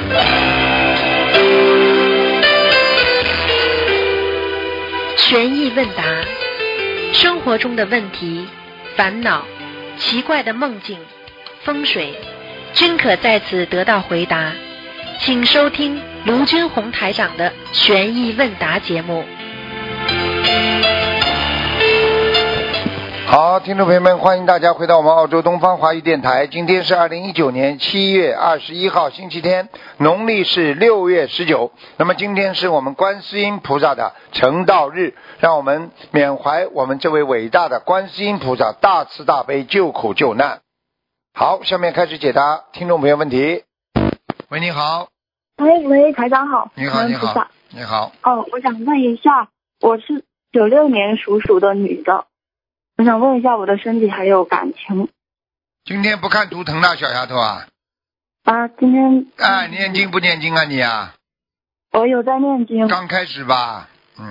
悬疑问答，生活中的问题、烦恼、奇怪的梦境、风水，均可在此得到回答。请收听卢军红台长的悬疑问答节目。 好，听众朋友们，欢迎大家回到我们澳洲东方华语电台。今天是2019年7月21号星期天，农历是6月19。那么今天是我们观世音菩萨的成道日，让我们缅怀我们这位伟大的观世音菩萨大慈大悲救苦救难。好，下面开始解答听众朋友问题。喂，你好。 喂，台长好。 你好，你好，你好。 我想问一下，我是96年属鼠的女的，我想问一下我的身体还有感情。 今天不看图腾的小丫头啊？ 今天念经不念经啊你啊？ 我有在念经。 刚开始吧。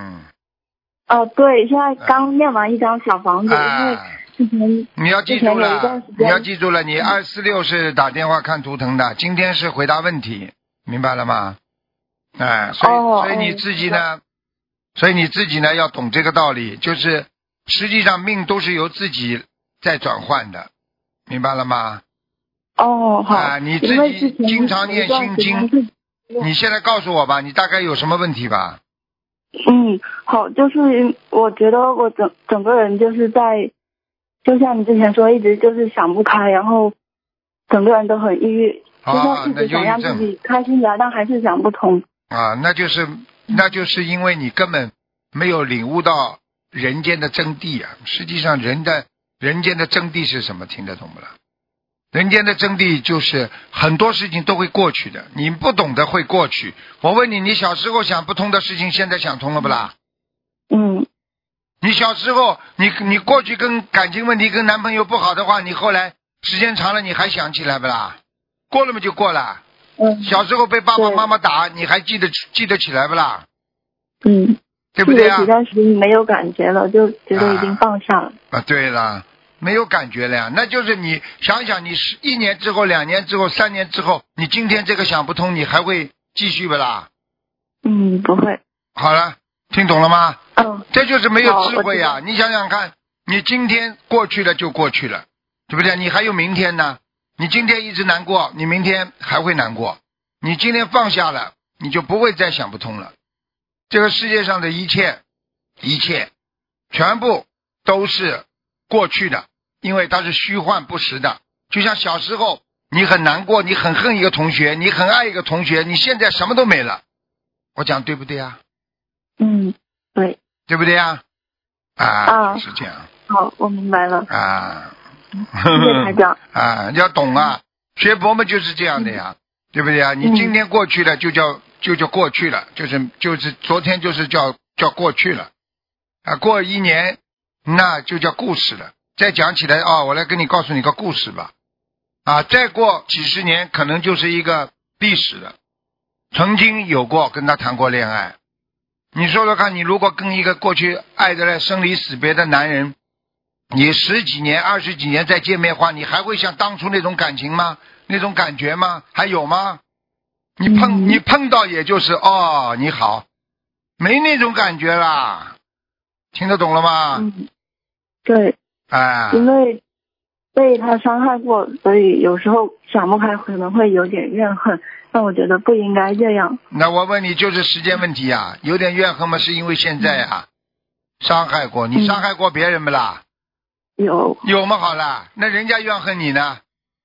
对，现在刚念完一张小房子，因为之前你要记住了，你246是打电话看图腾的，今天是回答问题，明白了吗？所以你自己呢，要懂这个道理，就是实际上命都是由自己在转换的，明白了吗？ 好。 你自己经常念心经，你现在告诉我吧，你大概有什么问题吧？ 好，就是我觉得我整个人就是就像你之前说，一直就是想不开，然后整个人都很抑郁，就是一直想让自己开心点，但还是想不通。 那就是因为你根本没有领悟到人间的真谛啊！实际上人间的真谛是什么？听得懂不啦？人间的真谛就是很多事情都会过去的，你不懂得会过去。我问你，你小时候想不通的事情，现在想通了不啦？你小时候你过去跟感情问题跟男朋友不好的话，你后来时间长了你还想起来不啦？过了嘛就过了。小时候被爸爸妈妈打，你还记得起来不啦？对不对啊？ 记得起，但是没有感觉了，就觉得已经放下了。 对了，没有感觉了呀，那就是你想想，你1年之后、2年之后、3年之后，你今天这个想不通，你还会继续不啦？ 不会。 好了，听懂了吗？这就是没有智慧呀！你想想看，你今天过去了就过去了，对不对？你还有明天呢。你今天一直难过，你明天还会难过。你今天放下了，你就不会再想不通了。这个世界上的一切全部都是过去的，因为它是虚幻不实的。就像小时候你很难过，你很恨一个同学，你很爱一个同学，你现在什么都没了。我讲对不对啊？ 对。 对不对啊？是这样。 好，我明白了。谢谢台长。 要懂啊，学佛嘛就是这样的呀，对不对啊？你今天过去了就叫过去了，就是昨天就是叫过去了过1年那就叫故事了。再讲起来我来告诉你个故事吧。再过几十年可能就是一个历史了。曾经有过跟他谈过恋爱，你说说看，你如果跟一个过去爱得来生离死别的男人，你10几年、20几年再见面的话，你还会像当初那种感情吗？那种感觉吗？还有吗？你碰到也就是你好，没那种感觉啦。听得懂了吗？ 对。因为被他伤害过，所以有时候想不开，可能会有点怨恨，但我觉得不应该这样。 那我问你，就是时间问题啊，有点怨恨吗？是因为现在伤害过你，伤害过别人不啦？有吗？好了，那人家怨恨你呢？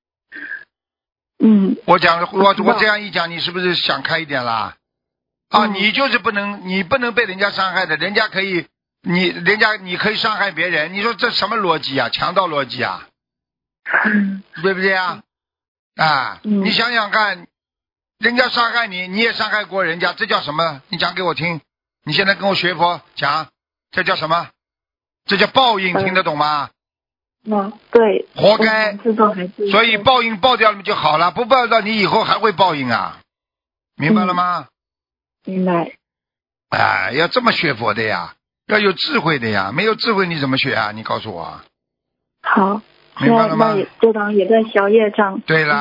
我这样一讲，你是不是想开一点啦？你就是你不能被人家伤害的，人家你可以伤害别人，你说这什么逻辑啊？强盗逻辑啊？对不对啊？你想想看，人家伤害你，你也伤害过人家，这叫什么？你讲给我听。你现在跟我学佛讲，这叫什么？这叫报应，听得懂吗？ 对， 活该。所以报应报掉了就好了，不报掉你以后还会报应啊，明白了吗？ 明白。 要这么学佛的呀，要有智慧的呀，没有智慧你怎么学啊？你告诉我。 好， 明白了吗？ 那这张也在消业障。 对啦，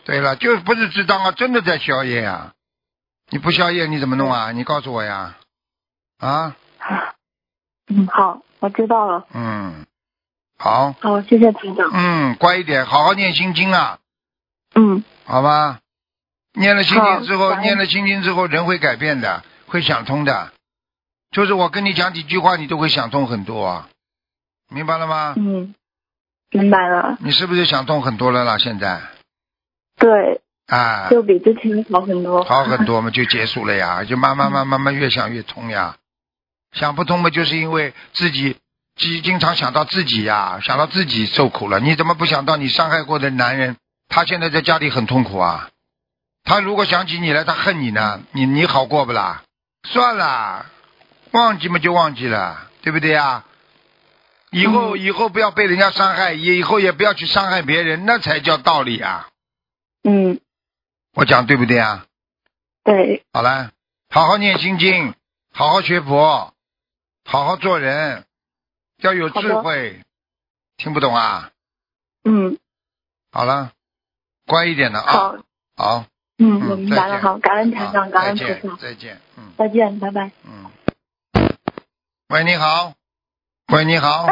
对了，就是不是智障啊，真的在消业啊！你不消业你怎么弄啊？你告诉我呀！啊？ 好，我知道了。 好。 好，谢谢台长。 乖一点，好好念心经啊。好吧。念了心经之后，人会改变的，会想通的。就是我跟你讲几句话，你都会想通很多啊。明白了吗？ 明白了。 你是不是想通很多了啦？现在？ 对。 啊。 就比之前好很多。 好很多嘛，就结束了呀，就慢慢越想越通呀。想不通嘛，就是因为自己经常想到自己呀，想到自己受苦了。你怎么不想到你伤害过的男人，他现在在家里很痛苦啊？他如果想起你来，他恨你呢，你好过不啦？算了，忘记嘛就忘记了，对不对呀？以后不要被人家伤害，以后也不要去伤害别人，那才叫道理啊。我讲对不对啊？ 对。 好了，好好念心经，好好学佛，好好做人，要有智慧。听不懂啊？好了，乖一点的啊。好。 我明白了。好，感恩台长，感恩菩萨。 再见。 再见，拜拜。 喂，你好。喂，你好。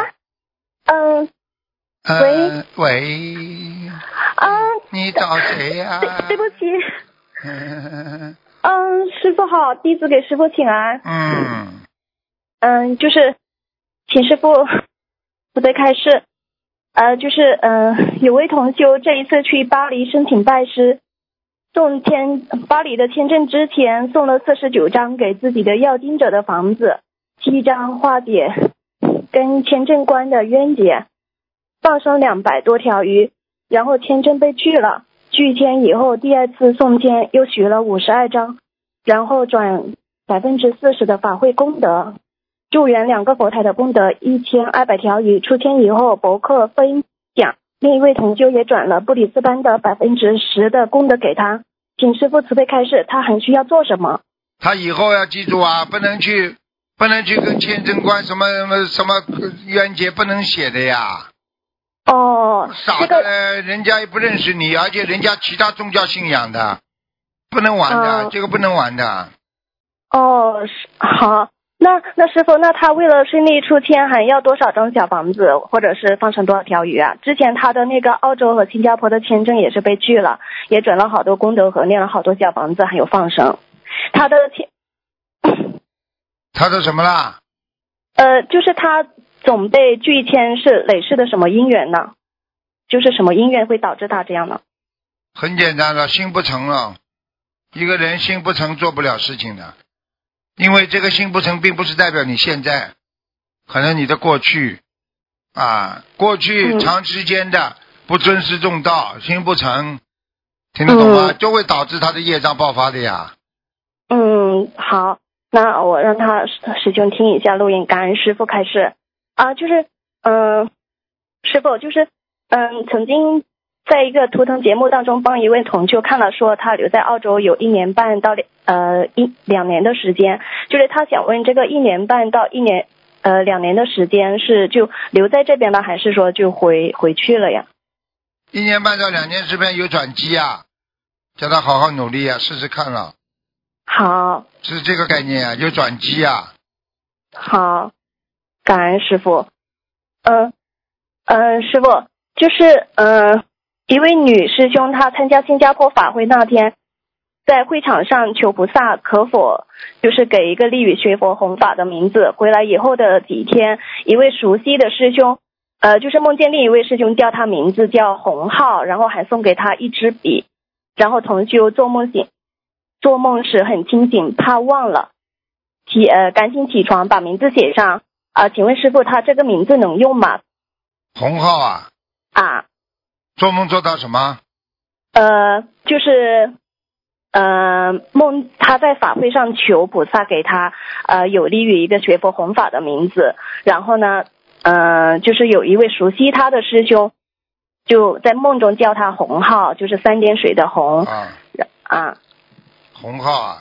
喂。你找谁呀？ 对不起。师父好，弟子给师父请安。就是请师父慈悲开示。有位同修这一次去巴黎申请拜师，巴黎的签证之前送了49张给自己的要经者的房子，7张化解跟签证官的冤结，放生200多条鱼，然后签证被拒了。拒签以后，第二次送签又许了52张，然后转40%的法会功德，助缘2个佛台的功德1200条鱼。出签以后，博客分享，另一位同修也转了布里斯班的10%的功德给他。请师父慈悲开示，他还需要做什么？ 他以后要记住啊，不能去跟签证官什么冤结不能写的呀。傻的，人家也不认识你，而且人家其他宗教信仰的，不能玩的，这个不能玩的。 好，那师父，那他为了顺利出签，还要多少张小房子，或者是放生多少条鱼啊？之前他的那个澳洲和新加坡的签证也是被拒了，也转了好多功德和念了好多小房子，还有放生。他的什么啦？ 就是他总被拒签是累世的什么因缘呢？就是什么因缘会导致他这样呢？ 很简单了，心不诚了。一个人心不诚做不了事情的，因为这个心不诚并不是代表你现在，可能你的过去过去长时间的不尊师重道，心不诚，听得懂吗？就会导致他的业障爆发的呀。 好，那我让他师兄听一下录音，感恩师父开示师父曾经在一个图腾节目当中帮一位同修看了，说他留在澳洲有1年半到2年的时间，就是他想问这个1年半到2年的时间是就留在这边了，还是说就回去了呀 ？1年半到2年之间有转机啊，叫他好好努力啊，试试看了。 好， 是这个概念啊，有转机啊。 好，感恩师父。师父，就是一位女师兄，她参加新加坡法会那天，在会场上求菩萨可否就是给一个利于学佛弘法的名字。回来以后的几天，一位熟悉的师兄就是梦见另一位师兄叫他名字叫洪浩，然后还送给他一支笔，然后同修做梦时很清醒，怕忘了赶紧起床把名字写上请问师父，他这个名字能用吗？ 洪浩啊。做梦做到什么？ 就是他在法会上求菩萨给他有利于一个学佛弘法的名字，然后呢就是有一位熟悉他的师兄就在梦中叫他洪浩，就是3点水的洪洪浩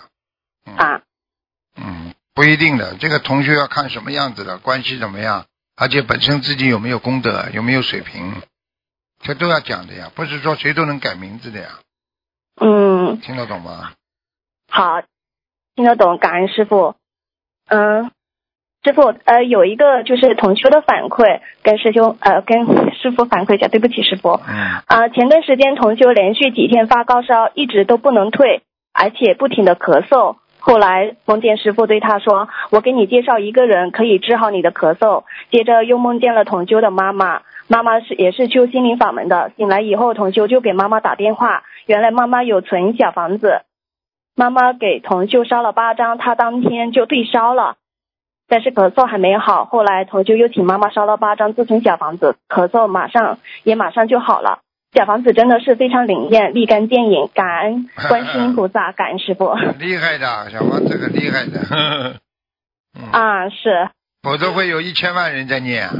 不一定的，这个同学要看什么样子的，关系怎么样，而且本身自己有没有功德，有没有水平，这都要讲的呀，不是说谁都能改名字的呀。 听得懂吗？ 好，听得懂，感恩师傅。师傅，有一个就是同修的反馈，跟师傅反馈一下，对不起师傅。前段时间同修连续几天发高烧，一直都不能退，而且不停的咳嗽。后来梦见师傅对他说，我给你介绍一个人可以治好你的咳嗽。接着又梦见了同修的妈妈，妈妈也是修心灵法门的。醒来以后，同修就给妈妈打电话，原来妈妈有存小房子，妈妈给同修烧了8张，他当天就退烧了，但是咳嗽还没好。后来同修又请妈妈烧了8张自存小房子，咳嗽马上就好了。小房子真的是非常灵验，立竿见影，感恩观世音菩萨，感恩师父。 厉害的，小房子很厉害的。 是。 否则会有1000万人在念。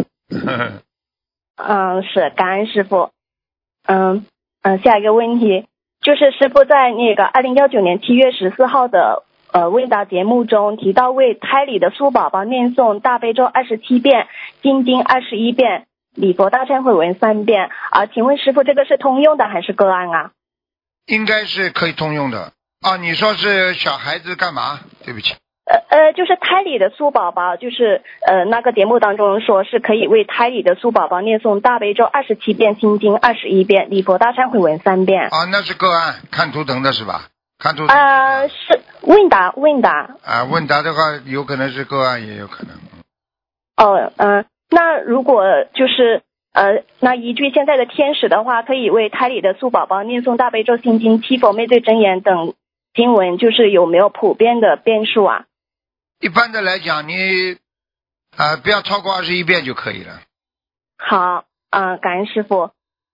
是，感恩师父。下一个问题就是师父在那个2019年7月14号的问答节目中提到，为胎里的苏宝宝念诵大悲咒27遍，心经21遍，礼佛大忏悔文3遍。请问师父，这个是通用的还是个案啊？ 应该是可以通用的。你说是小孩子干嘛？对不起。 就是胎里的苏宝宝，就是那个节目当中说是可以为胎里的苏宝宝念诵大悲咒27遍，心经21遍，礼佛大忏悔文3遍。 那是个案，看图腾的是吧？看图腾。 是问答。问答的话，有可能是个案，也有可能。 那如果就是那依据现在的天使的话，可以为胎里的苏宝宝念诵大悲咒、心经、七佛灭罪真言等经文，就是有没有普遍的遍数啊？ 一般的来讲，你不要超过21遍就可以了。 好，感恩师父。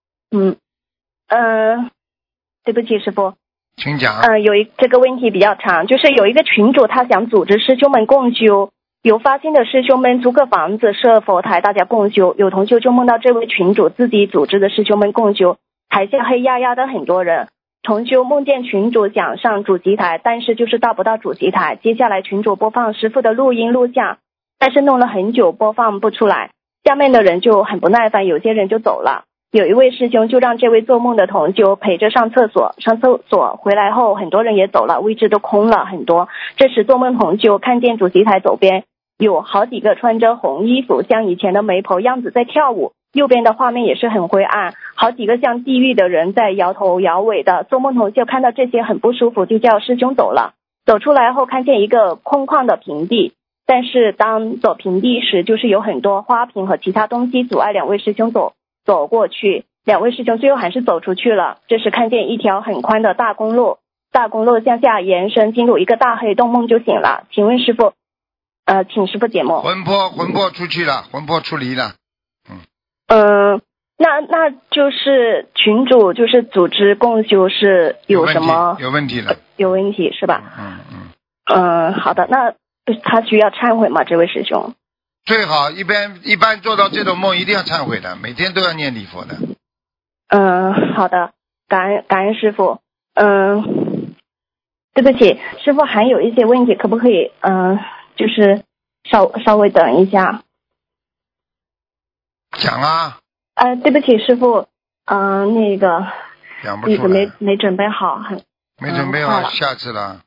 对不起师父。 请讲。 这个问题比较长，就是有一个群主他想组织师兄们共修，有发心的师兄们租个房子设佛台，大家共修。有同修就梦到这位群主自己组织的师兄们共修，台下黑压压的很多人。同修梦见群主想上主席台，但是就是到不到主席台。接下来群主播放师父的录音录像，但是弄了很久播放不出来，下面的人就很不耐烦，有些人就走了。有一位师兄就让这位做梦的同修陪着上厕所回来后，很多人也走了，位置都空了很多。这时做梦同修看见主席台左边有好几个穿着红衣服像以前的媒婆样子在跳舞，右边的画面也是很灰暗，好几个像地狱的人在摇头摇尾的。做梦同修看到这些很不舒服，就叫师兄走了。走出来后看见一个空旷的平地，但是当走平地时，就是有很多花瓶和其他东西阻碍两位师兄走过去。两位师兄最后还是走出去了。这时看见一条很宽的大公路向下延伸，进入一个大黑洞，梦就醒了。请问师父，请师父解梦。 魂魄出去了，魂魄出离了。 那就是群主就是组织共修是有什么有问题了？ 有问题是吧？好的，那他需要忏悔吗？这位师兄最好一般做到这种梦一定要忏悔的，每天都要念礼佛的。 好的，感恩师父。对不起师父，还有一些问题可不可以就是稍微等一下。 讲啊。 对不起师父，那个讲不出来， 没准备好， 没准备好，下次了。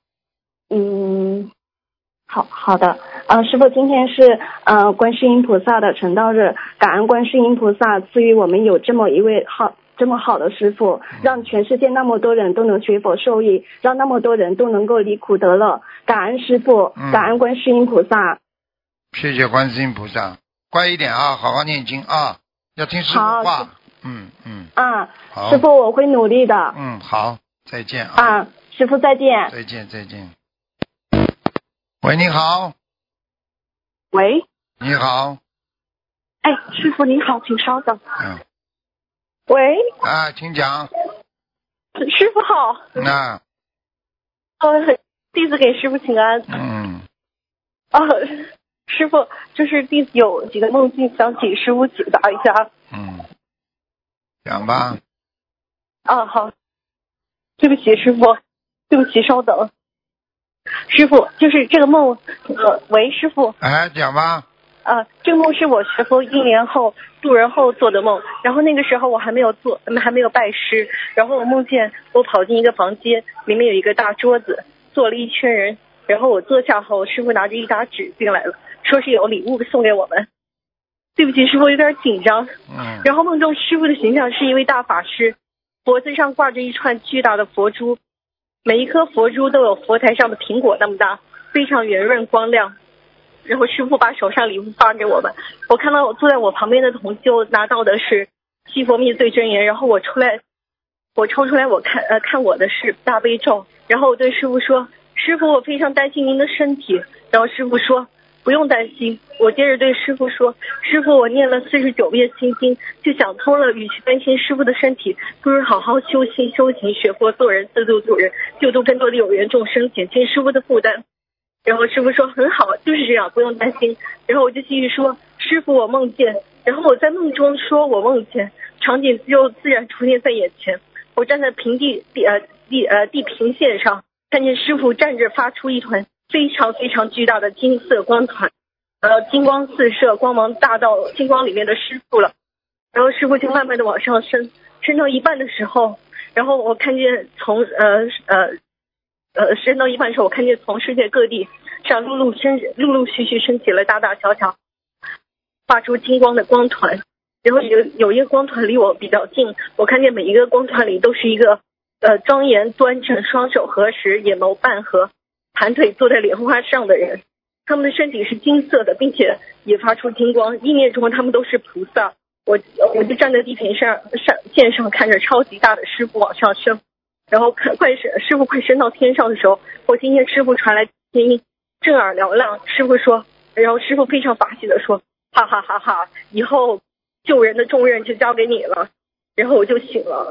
好的。师父，今天是观世音菩萨的成道日，感恩观世音菩萨赐予我们有这么一位这么好的师父，让全世界那么多人都能学佛受益，让那么多人都能够离苦得乐。感恩师父，感恩观世音菩萨。 谢谢观世音菩萨，乖一点啊，好好念经啊，要听师父话。 好，师父我会努力的。 好，再见啊。 师父再见。 再见。喂，你好。 喂。 你好。 师父您好，请稍等。喂。 请讲。 师父好。弟子给师父请安。师父，就是弟子有几个梦境想请师父解答一下。 讲吧。 好。对不起师父，对不起稍等。师父，就是这个梦，喂师父。 讲吧。 这个梦是我学佛1年后渡人后做的梦，然后那个时候我还没有拜师，然后我梦见我跑进一个房间，里面有一个大桌子，坐了一群人，然后我坐下后，师傅拿着一沓纸进来了，说是有礼物送给我们。对不起，师傅有点紧张。然后梦中师傅的形象是一位大法师，脖子上挂着一串巨大的佛珠，每一颗佛珠都有佛台上的苹果那么大，非常圆润光亮。然后师傅把手上礼物发给我们，我看到我坐在我旁边的同修拿到的是西佛灭罪真言，然后我抽出来我看我的是大悲咒，然后我对师傅说，师傅我非常担心您的身体，然后师傅说不用担心。我接着对师傅说，师傅我念了49遍心经，就想通了，与其担心师傅的身体，不如好好修行学佛做人，自度人，救度更多的有缘众生，减轻师傅的负担。然后师傅说很好，就是这样，不用担心。然后我就继续说，师傅我梦见，然后我在梦中说我梦见，场景就自然出现在眼前。我站在地平线上，看见师傅站着发出一团非常非常巨大的金色光团，金光四射，光芒大到金光里面的师傅了。然后师傅就慢慢的往上升到一半的时候，然后我看见升到一半的时候，我看见从世界各地上陆陆续续升起了大大小小发出金光的光团，然后有一个光团离我比较近，我看见每一个光团里都是一个庄严端正，双手合十，眼眸半合，盘腿坐在莲花上的人，他们的身体是金色的，并且也发出金光，意念中他们都是菩萨。我就站在地平线上看着超级大的师傅往上升，然后师傅快升到天上的时候，我听见师傅传来声音，震耳嘹亮。师傅说，然后师傅非常法喜的说，哈哈哈哈，以后救人的重任就交给你了。然后我就醒了。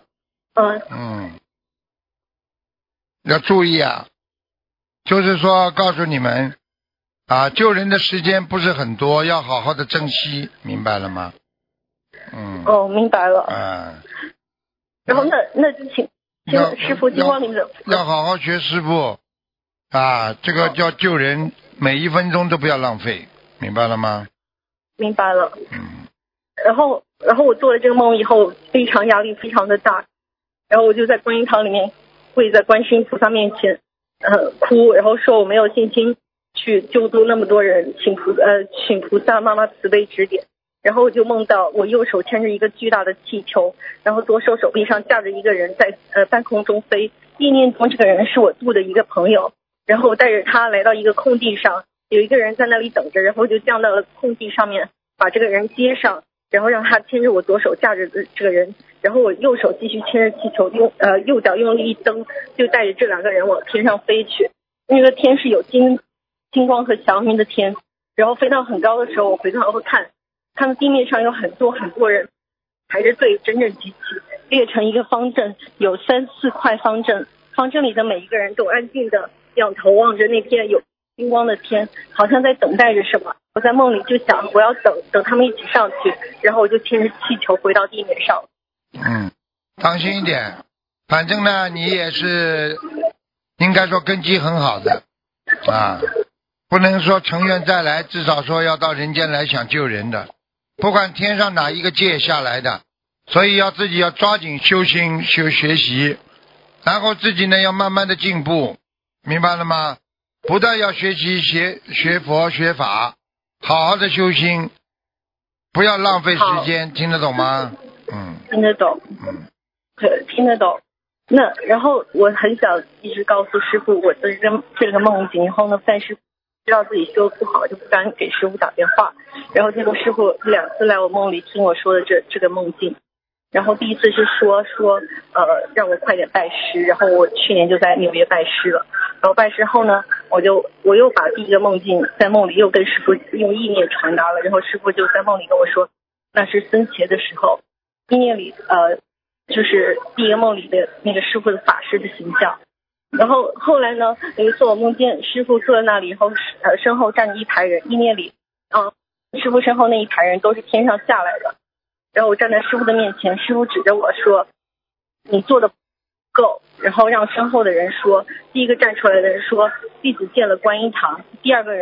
要注意啊，就是说告诉你们啊，救人的时间不是很多，要好好的珍惜，明白了吗？ 明白了。然后那就请师傅金光您的要好好学师傅啊，这个叫救人，每一分钟都不要浪费，明白了吗？ 明白了。然后我做了这个梦以后，非常压力非常的大，然后我就在观音堂里面跪在观世音菩萨面前哭，然后说我没有信心去救度那么多人，请菩萨妈妈慈悲指点。然后我就梦到我右手牵着一个巨大的气球，然后左手臂上架着一个人在半空中飞，意念中这个人是我度的一个朋友，然后我带着他来到一个空地上，有一个人在那里等着，然后就降到了空地上面，把这个人接上，然后让他牵着我左手架着的这个人，然后我右手继续牵着气球，右脚用力一蹬，就带着这两个人往天上飞去。那个天是有金光和祥云的天，然后飞到很高的时候，我回头后看到地面上有很多很多人排着队，整整齐齐列成一个方阵，有3-4块方阵，方阵里的每一个人都安静的仰头望着那片有金光的天，好像在等待着什么。我在梦里就想，我要等他们一起上去，然后我就牵着气球回到地面上。 当心一点，反正呢你也是应该说根基很好的啊，不能说成愿再来，至少说要到人间来想救人的，不管天上哪一个界下来的，所以自己要抓紧修心学习，然后自己呢要慢慢的进步，明白了吗？不但要学习学佛学法，好好的修心，不要浪费时间，听得懂吗？ 听得懂。对，听得懂。那然后我很想一直告诉师父我的这个梦境，然后呢但是知道自己修不好，就不敢给师父打电话。然后结果师父2次来我梦里听我说的这个梦境，然后第一次是说让我快点拜师，然后我去年就在纽约拜师了。然后拜师后呢，我又把第一个梦境在梦里又跟师父用意念传达了，然后师父就在梦里跟我说，那是僧伽的时候，意念里就是第一个梦里的那个师父的法师的形象。然后后来呢，有一次我梦见师父坐在那里，然后身后站着一排人，意念里师父身后那一排人都是天上下来的。然后我站在师父的面前，师父指着我说，你做的不够。然后让身后的人说，第一个站出来的人说，弟子见了观音堂，第二个人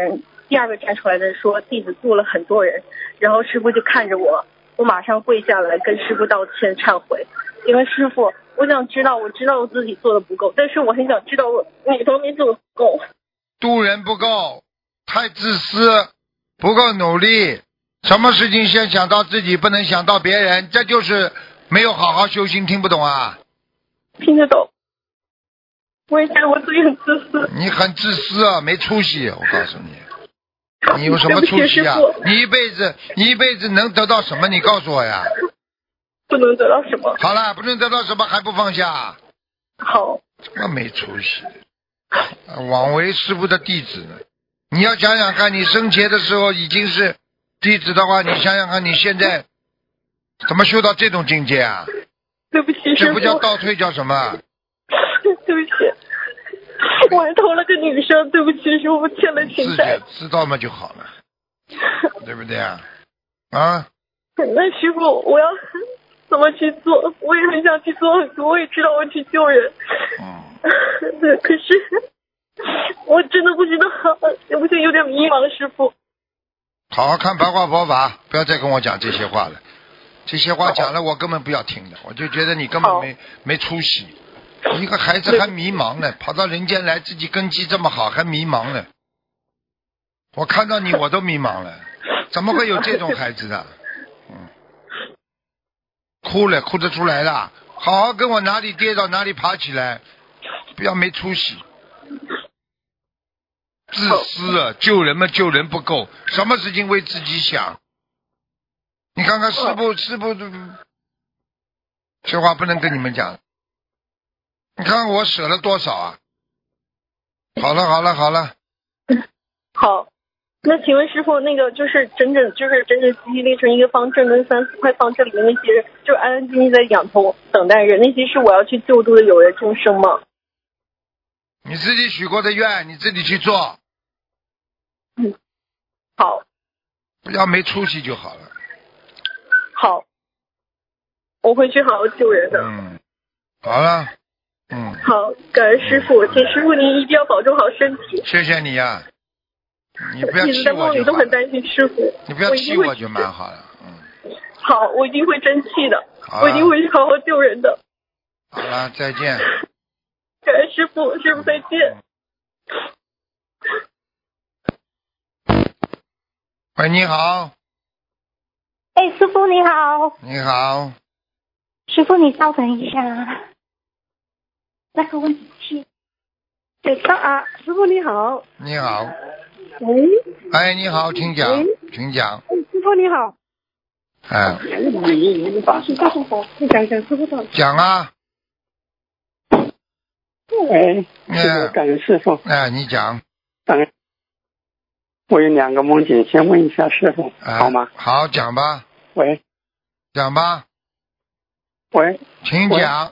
第二个站出来的说弟子做了很多人，然后师傅就看着我，我马上跪下来跟师傅道歉忏悔。因为师傅，我想知道，我知道我自己做的不够，但是我很想知道我哪方面做的不够。 度人不够，太自私，不够努力，什么事情先想到自己，不能想到别人，这就是没有好好修心，听不懂啊？ 听得懂。我也觉得我自己很自私。 你很自私啊，没出息！我告诉你，你有什么出息啊？你一辈子能得到什么？你告诉我呀。 不能得到什么？ 好了，不能得到什么还不放下？ 好。 这么没出息，枉为师父的弟子呢。你要想想看，你生前的时候已经是弟子的话，你想想看你现在怎么修到这种境界啊？ 对不起，师父。 这不叫倒退，叫什么？ 对不起，我还偷了个女生，对不起，师父欠了情债。 自己知道嘛就好了，对不对啊？啊？ 那师父，我要怎么去做？我也很想去做很多，我也知道我去救人。对，可是我真的不知道，我现在有点迷茫，师父。 好好看白话佛法，不要再跟我讲这些话了。这些话讲了，我根本不要听的，我就觉得你根本没出息。一个孩子还迷茫呢，跑到人间来，自己根基这么好，还迷茫呢。我看到你我都迷茫了，怎么会有这种孩子的？哭了，哭得出来了，好好跟我哪里跌倒哪里爬起来，不要没出息。自私啊，救人嘛救人不够，什么事情为自己想。你看看师父，这话不能跟你们讲。你看看我舍了多少啊？好了。 好，那请问师父，那个就是整整齐齐列成一个方阵跟3-4块方阵里面那些人，就安安静静在仰头等待人，那些是我要去救度的有缘众生吗？ 你自己许过的愿，你自己去做。 好。 不要没出息就好了。 好，我会去好好救人的。 好了。 好，感恩师父，请师父您一定要保重好身体。 谢谢你呀。你不要气我就好了。 一直在梦里都很担心师父。 你不要气我就蛮好了。 好，我一定会争气的，我一定会好好救人的。 好了，再见。 感恩师父，师父再见。 喂，你好。 师父你好。 你好。 师父你稍等一下，那个问题。师父你好。 你好。 喂。 哎，你好，请讲，请讲。 师父你好。 你讲师父的。 讲啊。 喂，感恩师父。 你讲。 感恩。我有2个梦境，先问一下师父，好吗？ 好，讲吧。 喂。 讲吧。 喂。 请讲。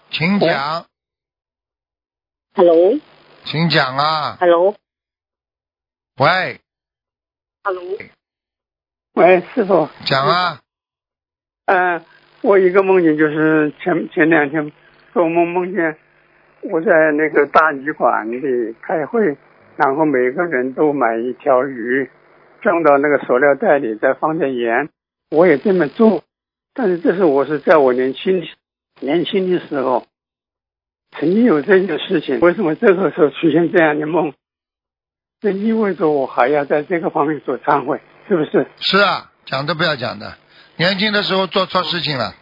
Hello。 请讲啊。 Hello。 喂。 Hello。喂，师父。 讲啊。 我一个梦境就是前2天做梦见我在那个大旅馆里开会，然后每个人都买一条鱼，装到那个塑料袋里，再放点盐。我也这么做，但是这是我是在我年轻的时候曾经有这件事情，为什么这个时候出现这样的梦？这意味着我还要在这个方面做忏悔，是不是？ 是啊，讲都不要讲的，年轻的时候做错事情了。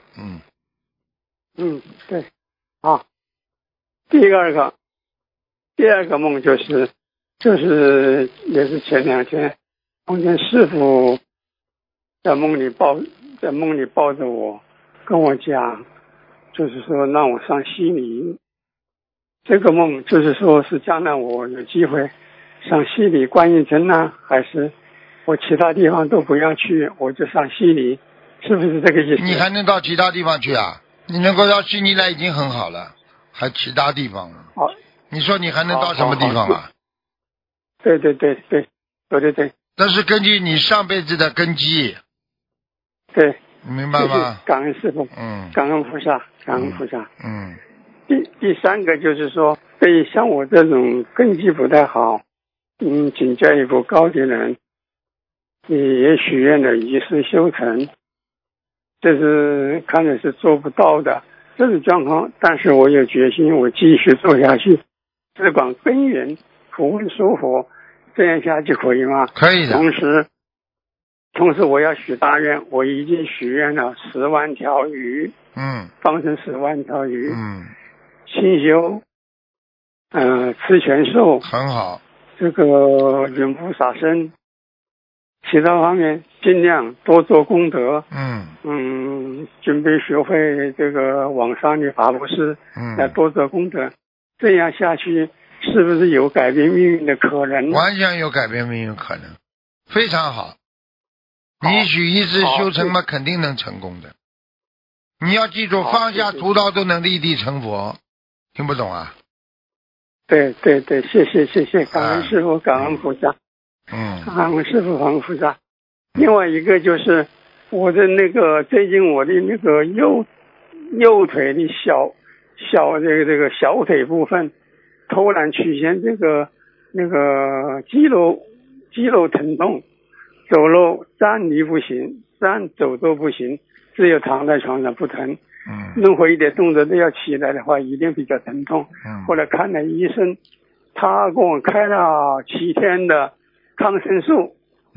对。好，第二个梦就是也是前2天梦见师父在梦里抱着我，跟我讲，就是说让我上西里。这个梦就是说是将来我有机会上西里观音城呢，还是我其他地方都不要去，我就上西里，是不是这个意思？ 你还能到其他地方去啊？你能够到悉尼来已经很好了，还其他地方？你说你还能到什么地方啊？ 对。 那是根据你上辈子的根基。 对。 明白吗？ 感恩师父。感恩菩萨。第3个就是说，对于像我这种根基不太好，请教育不高的人， 也许愿了一世修成，这是看着是做不到的，这是状况。但是我有决心，我继续做下去，只管根源，普问说佛，这样下去可以吗？ 可以的。 同时我要许大愿，我已经许愿了10万条鱼，放生10万条鱼，清修，吃全素， 很好。这个永不杀生，其他方面尽量多做功德。准备学会这个网上的法布施，来多做功德。这样下去，是不是有改变命运的可能？ 完全有改变命运可能，非常好。你许一世修成嘛，肯定能成功的。你要记住，放下屠刀都能立地成佛。听不懂啊？ 对，谢谢，感恩师父，感恩菩萨。感恩师父，感恩菩萨。另外一个就是我的那个最近我的那个右腿的小这个小腿部分突然出现这个那个肌肉疼痛。走路站立不行，走都不行，只有躺在床上不疼。任何一点动作都要起来的话，一定比较疼痛。后来看了医生，他给我开了7天的抗生素。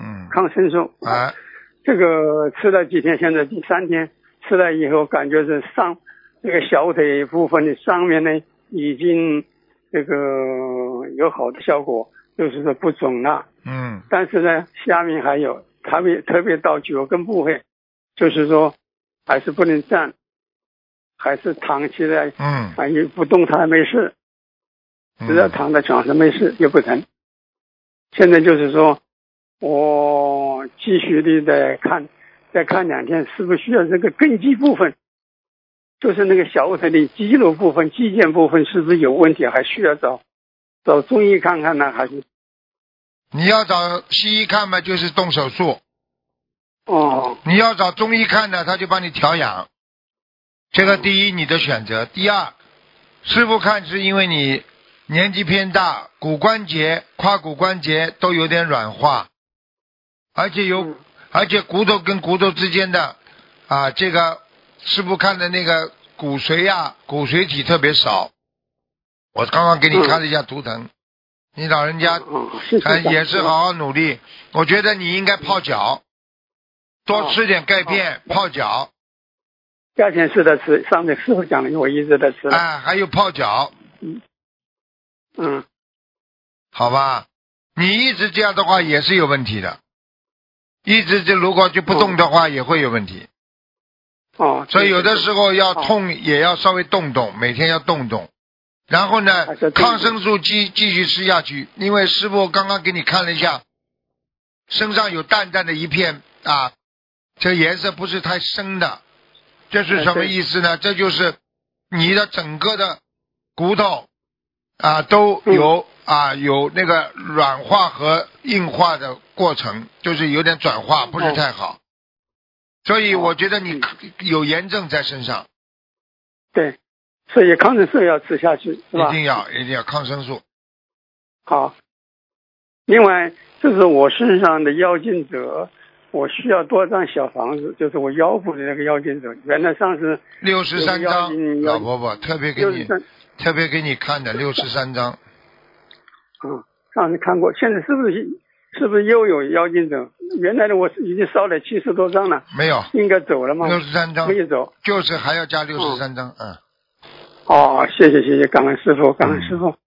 这个吃了几天，现在第3天吃了以后，感觉是这个小腿部分的上面呢，已经这个有好的效果，就是说不肿了。但是呢，下面还有特别到脚跟部位，就是说还是不能站，还是躺起来，也不动它没事，只要躺在床上没事也不疼。现在就是说我继续的再看2天，是不是需要这个根基部分，就是那个小腿的肌肉部分、肌腱部分是不是有问题，还需要找中医看看呢，还是？ 你要找西医看嘛，就是动手术。你要找中医看呢，他就帮你调养。这个第一，你的选择。第二，师傅看是因为你年纪偏大，骨关节、胯骨关节都有点软化，而且骨头跟骨头之间的这个师傅看的那个骨髓体特别少。我刚刚给你看了一下图腾。你老人家也是好好努力，我觉得你应该泡脚，多吃点钙片，泡脚。 价钱是的吃，上面师傅讲的，我一直在吃。 还有泡脚。好吧，你一直这样的话也是有问题的，一直如果就不动的话也会有问题。所以有的时候要痛也要稍微动动，每天要动动。然后呢，抗生素继续吃下去，因为师傅刚刚给你看了一下，身上有淡淡的一片这颜色不是太深的，这是什么意思呢？这就是你的整个的骨头都有有那个软化和硬化的过程，就是有点转化，不是太好。所以我觉得你有炎症在身上。 对。所以抗生素要吃下去，是吧？一定要抗生素。 好。另外，就是我身上的妖精者，我需要多张小房子，就是我腰部的那个妖精者。原来上次 63张，老婆婆特别给你看的63张。 上次看过，现在是不是又有妖精者？原来的我已经烧了70多张了。 没有。 应该走了吗 ？63张。 没有走。 就是还要加63张。 谢谢，感恩师父，感恩师父。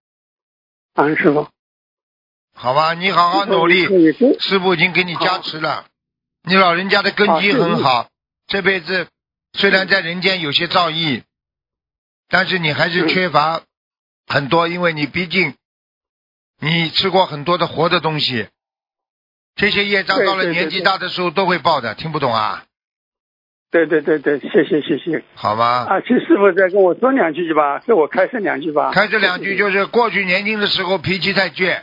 好吧，你好好努力，师父已经给你加持了。你老人家的根基很好，这辈子虽然在人间有些造诣，但是你还是缺乏很多，因为你毕竟你吃过很多的活的东西，这些业障到了年纪大的时候都会报的。听不懂啊？ 对，谢谢。 好吧。 请师父再跟我说2句吧，给我开示2句吧。 开示2句就是过去年轻的时候脾气太倔，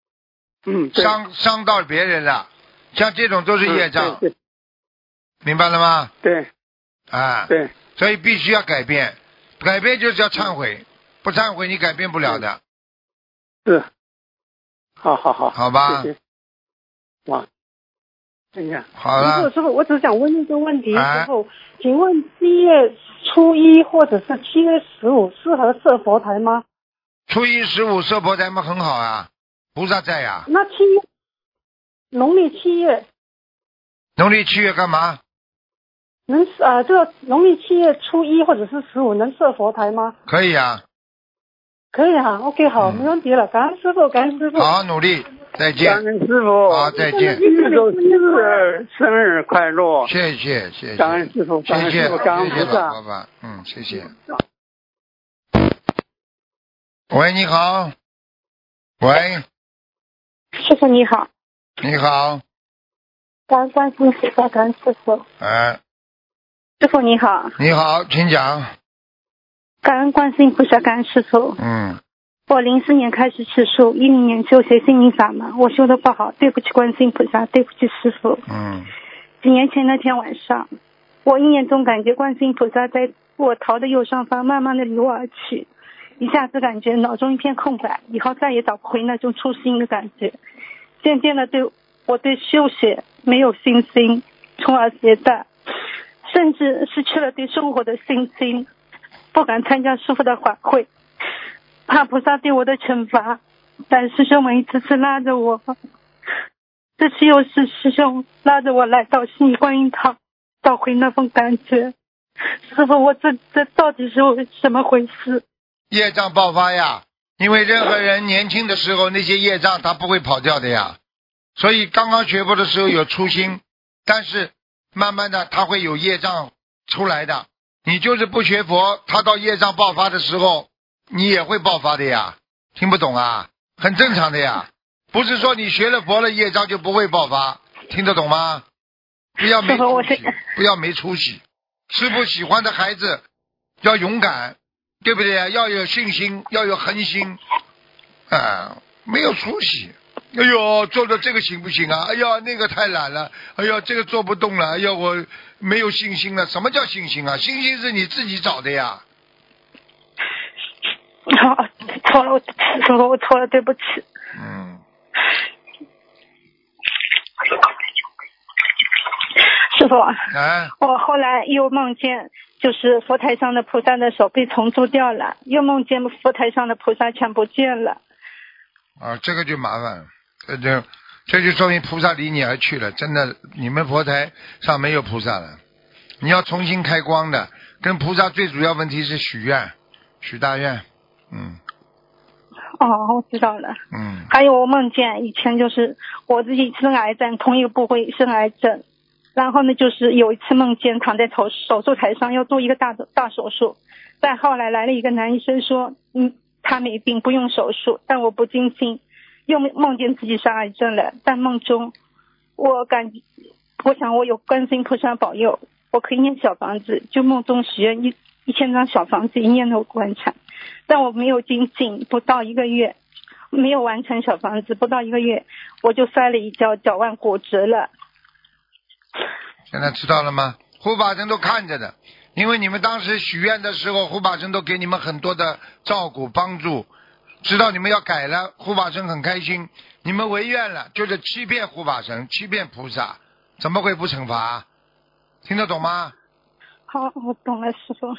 伤到别人了，像这种都是业障，明白了吗？ 对。对。 所以必须要改变，改变就是要忏悔，不忏悔你改变不了的。 是。好。 好吧。 谢谢。 哎呀， 好了。 师傅，我只想问一个问题， 哎师傅，请问7月初1或者是7月15适合设佛台吗？ 初一15设佛台嘛很好啊，菩萨在呀。 那农历7月农历7月干嘛？ 这个农历7月初1或者是15能设佛台吗？ 可以啊。 可以哈 ，OK 好，没问题了，感恩师傅，感恩师傅。 好好努力，再见。 感恩师傅。 好，再见。 预祝师傅生日快乐。 谢谢。 感恩师傅，感恩师傅，感恩菩萨。 爸爸，谢谢。喂，你好。喂。 师傅你好。 你好。 感恩观世音菩萨，感恩师傅。 哎。 师傅你好。 你好，请讲。 感恩观世音菩萨，感恩师傅。我04年开始吃素，10年修学心灵法门，我修的不好，对不起观世音菩萨，对不起师傅。几年前那天晚上，我意念中感觉观世音菩萨在我头的右上方慢慢的离我而去，一下子感觉脑中一片空白，以后再也找不回那种初心的感觉，渐渐的我对修学没有信心，从而懈怠，甚至失去了对生活的信心，不敢参加师父的法会，怕菩萨对我的惩罚，但师兄们一次次拉着我，这次又是师兄拉着我来到心仪观音堂，找回那份感觉。师父，我这到底是什么回事？ 业障爆发呀，因为任何人年轻的时候那些业障他不会跑掉的呀，所以刚刚学佛的时候有初心，但是慢慢的他会有业障出来的。你就是不学佛，他到业障爆发的时候你也会爆发的呀，听不懂啊？很正常的呀，不是说你学了佛了业障就不会爆发，听得懂吗？不要没出息，不要没出息。师父喜欢的孩子要勇敢，对不对呀？要有信心，要有恒心没有出息，哎呦做的这个行不行啊？哎呀那个太懒了，哎呀这个做不动了，哎呀我没有信心了。什么叫信心啊？信心是你自己找的呀。 错了，我错了，对不起。师傅，我后来又梦见，就是佛台上的菩萨的手被虫蛀掉了，又梦见佛台上的菩萨全不见了。 这个就麻烦了，这就说明菩萨离你而去了。真的，你们佛台上没有菩萨了，你要重新开光的。跟菩萨最主要问题是许愿，许大愿。 我知道了。还有我梦见以前就是我自己生癌症，同一个部位生癌症，然后呢就是有一次梦见躺在手术台上要做一个大手术，但后来来了一个男医生说他没病不用手术，但我不尽信，又梦见自己生癌症了。但梦中我想我有观世音菩萨保佑，我可以念小房子，就梦中许愿1000张小房子，一念都完成，但我没有精进，不到1个月没有完成小房子，不到1个月我就摔了一跤，脚腕骨折了。 现在知道了吗？护法神都看着的，因为你们当时许愿的时候，护法神都给你们很多的照顾帮助，知道你们要改了，护法神很开心。你们违愿了，就是欺骗护法神，欺骗菩萨，怎么会不惩罚？听得懂吗？ 好，我懂了，师傅。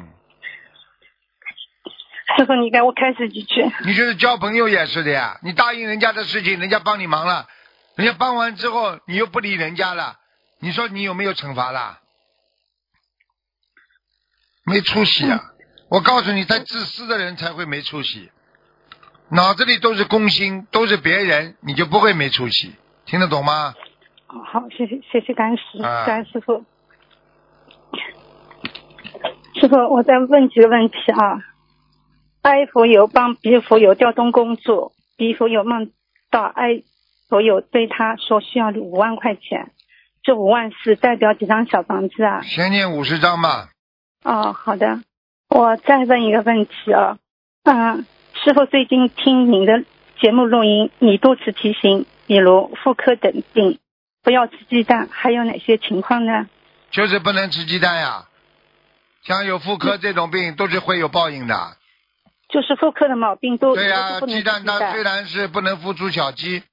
师傅，你给我开始几句。 你就是交朋友也是的呀，你答应人家的事情，人家帮你忙了，人家帮完之后你又不理人家了，你说你有没有惩罚啦？没出息啊！我告诉你，太自私的人才会没出息，脑子里都是公心，都是别人，你就不会没出息，听得懂吗？ 好，谢谢感恩师傅。师傅，我再问几个问题啊。A 佛友帮 B 佛友调动工作， B 佛友梦到 A 佛友对他说需要5万块钱，这5万是代表几张小房子啊？ 先念50张吧。 好的。我再问一个问题师傅最近听您的节目录音，你多次提醒，比如妇科等病不要吃鸡蛋，还有哪些情况呢？ 就是不能吃鸡蛋呀，像有妇科这种病都是会有报应的。 就是妇科的毛病都对呀， 不能吃鸡蛋它虽然是不能孵出小鸡，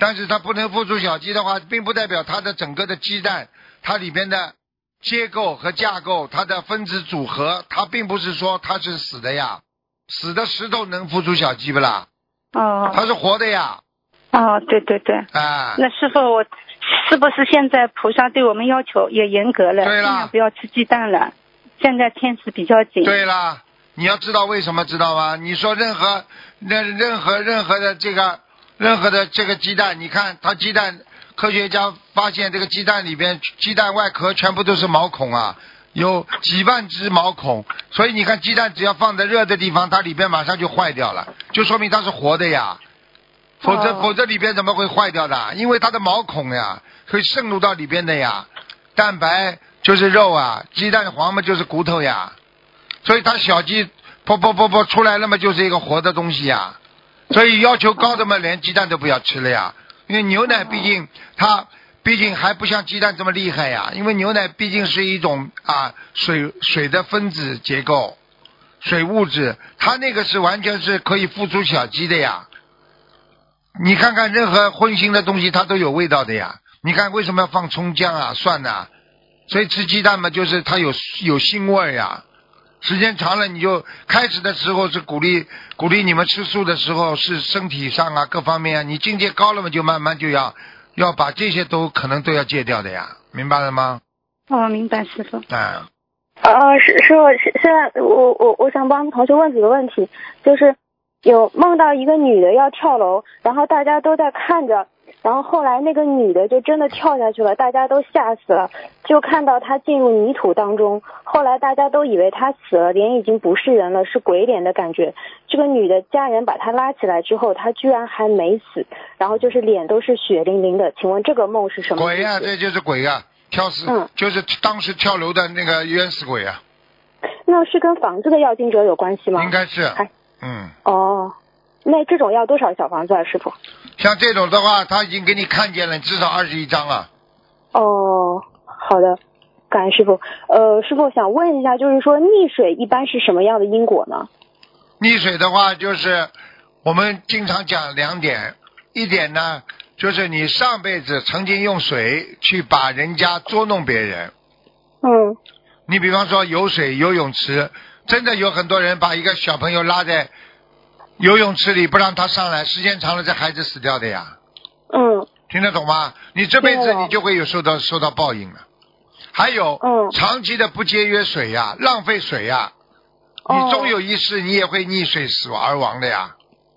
但是它不能孵出小鸡的话，并不代表它的整个的鸡蛋，它里边的结构和架构，它的分子组合，它并不是说它是死的呀。死的石头能孵出小鸡不啦？ 哦， 它是活的呀。 哦，对对对。 啊。 那师傅，我是不是现在菩萨对我们要求也严格了？ 对啦， 不要吃鸡蛋了。现在天时比较紧。 对啦，你要知道为什么知道吗？你说任何的这个鸡蛋，你看它鸡蛋，科学家发现这个鸡蛋里边，鸡蛋外壳全部都是毛孔啊。有几万只毛孔，所以你看鸡蛋只要放在热的地方，它里边马上就坏掉了，就说明它是活的呀。否则里边怎么会坏掉的？因为它的毛孔呀，会渗入到里边的呀。蛋白就是肉啊，鸡蛋黄嘛就是骨头呀，所以它小鸡啵出来了嘛，就是一个活的东西呀。所以要求高的嘛，连鸡蛋都不要吃了呀。因为牛奶毕竟还不像鸡蛋这么厉害呀，因为牛奶毕竟是一种水的分子结构，水物质，它那个是完全是可以孵出小鸡的呀。你看看任何荤腥的东西它都有味道的呀，你看为什么要放葱姜啊蒜啊？所以吃鸡蛋嘛，就是它有腥味呀。时间长了，你就开始的时候是鼓励你们吃素的时候是身体上啊各方面啊，你境界高了嘛，就慢慢就要把这些可能都要戒掉的呀，明白了吗？ 哦，明白师傅。 师傅，现在我想帮同学问几个问题，就是有梦到一个女的要跳楼，然后大家都在看着，然后后来那个女的就真的跳下去了，大家都吓死了，就看到她进入泥土当中，后来大家都以为她死了，脸已经不是人了，是鬼脸的感觉。这个女的家人把她拉起来之后，她居然还没死，然后就是脸都是血淋淋的。请问这个梦是什么？ 鬼呀，这就是鬼呀，跳死，就是当时跳楼的那个冤死鬼啊。 那是跟房子的要经者有关系吗？ 应该是。 哦，那这种要多少小房子啊，师傅？ 像这种的话，他已经给你看见了，至少21张了。 哦，好的，感恩师傅。师傅想问一下，就是说溺水一般是什么样的因果呢？ 溺水的话，就是我们经常讲2点，一点呢，就是你上辈子曾经用水去把人家捉弄别人。你比方说游泳池，真的有很多人把一个小朋友拉在游泳池里不让他上来，时间长了这孩子死掉的呀。听得懂吗？你这辈子你就会有受到报应了。还有长期的不节约水呀，浪费水呀，你终有一世你也会溺水死而亡的呀。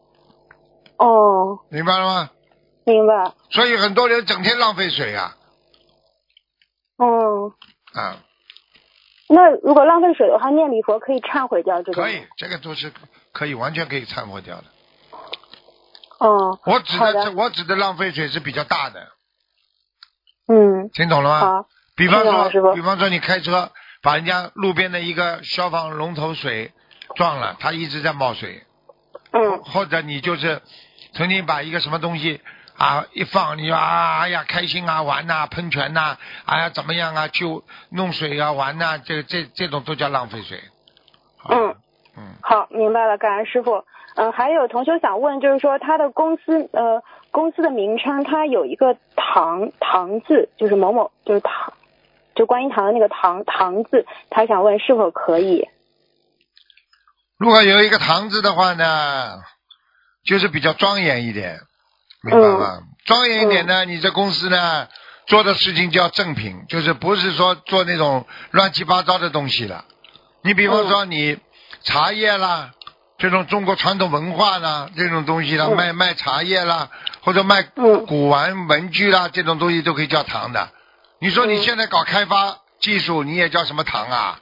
明白了吗？ 明白。 所以很多人整天浪费水呀。 那如果浪费水的话，念礼佛可以忏悔掉这个？ 可以，这个都是可以，完全可以忏悔掉的。我指的浪费水是比较大的。听懂了吗？ 好。 比方说你开车把人家路边的一个消防龙头水撞了，它一直在冒水。或者你就是曾经把一个什么东西一放，你就哎呀开心啊玩啊喷泉啊，哎呀怎么样啊就弄水啊玩啊，这种都叫浪费水。 好，明白了，感恩师傅。还有同学想问，就是说他的公司的名称，它有一个堂字，就是某某，就是堂，就观音堂的那个堂字，他想问是否可以？ 如果有一个堂字的话呢，就是比较庄严一点，明白吗？庄严一点呢，你这公司呢做的事情叫正品，就是不是说做那种乱七八糟的东西了。你比方说你茶叶啦，这种中国传统文化啦，这种东西啦，卖茶叶啦，或者卖古玩文具啦，这种东西都可以叫堂的。你说你现在搞开发技术，你也叫什么堂啊？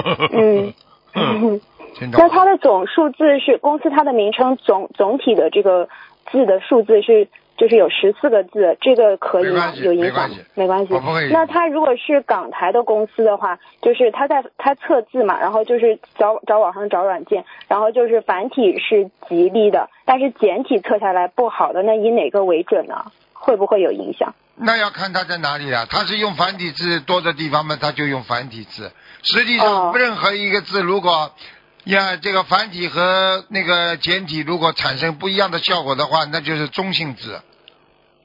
那它的总数字是公司它的名称总体的这个字的数字是就是有14个字，这个可以吗？有影响？没关系。那它如果是港台的公司的话，就是它测字嘛，然后就是找网上找软件，然后就是繁体是吉利的，但是简体测下来不好的，那以哪个为准呢？会不会有影响？ 那要看它在哪里了。它是用繁体字多的地方嘛，它就用繁体字。实际上任何一个字如果这个繁体和那个简体如果产生不一样的效果的话，那就是中性字。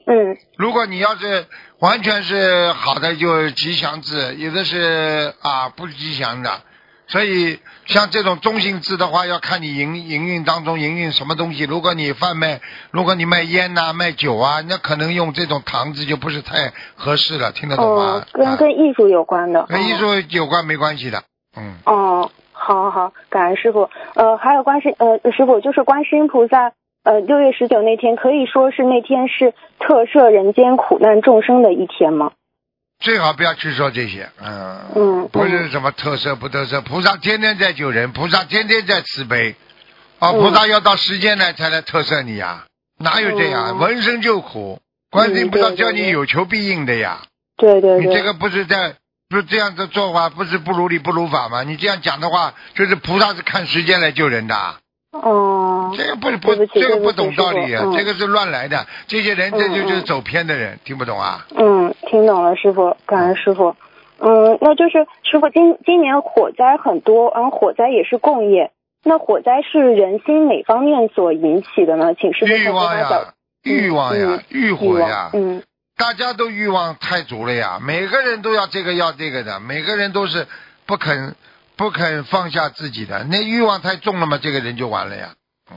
如果你要是完全是好的，就吉祥字，有的是不吉祥的。所以像这种中性字的话，要看你营运当中营运什么东西。如果你如果你卖烟卖酒啊，那可能用这种堂字就不是太合适了，听得懂吗？ 跟艺术有关的。 跟艺术有关没关系的。 好，感恩师傅。还有师傅，就是观世音菩萨6月19那天，可以说是那天是特赦人间苦难众生的一天吗？ 最好不要去说这些，不是什么特赦不特赦，菩萨天天在救人，菩萨天天在慈悲，菩萨要到时间来才来特赦你呀，哪有这样？闻声救苦，观世音菩萨叫你有求必应的呀。 对， 你这个不是这样的做法，不是不如理不如法吗？你这样讲的话，就是菩萨是看时间来救人的。这个这个不懂道理啊，这个是乱来的。这些人这就是走偏的人，听不懂啊？ 听懂了，师傅，感恩师傅。那就是师傅，今年火灾很多，火灾也是共业。那火灾是人心哪方面所引起的呢？请师傅欲望呀，欲火呀，大家都欲望太足了呀，每个人都要这个要这个的，每个人都是不肯放下自己的，那欲望太重了嘛，这个人就完了呀。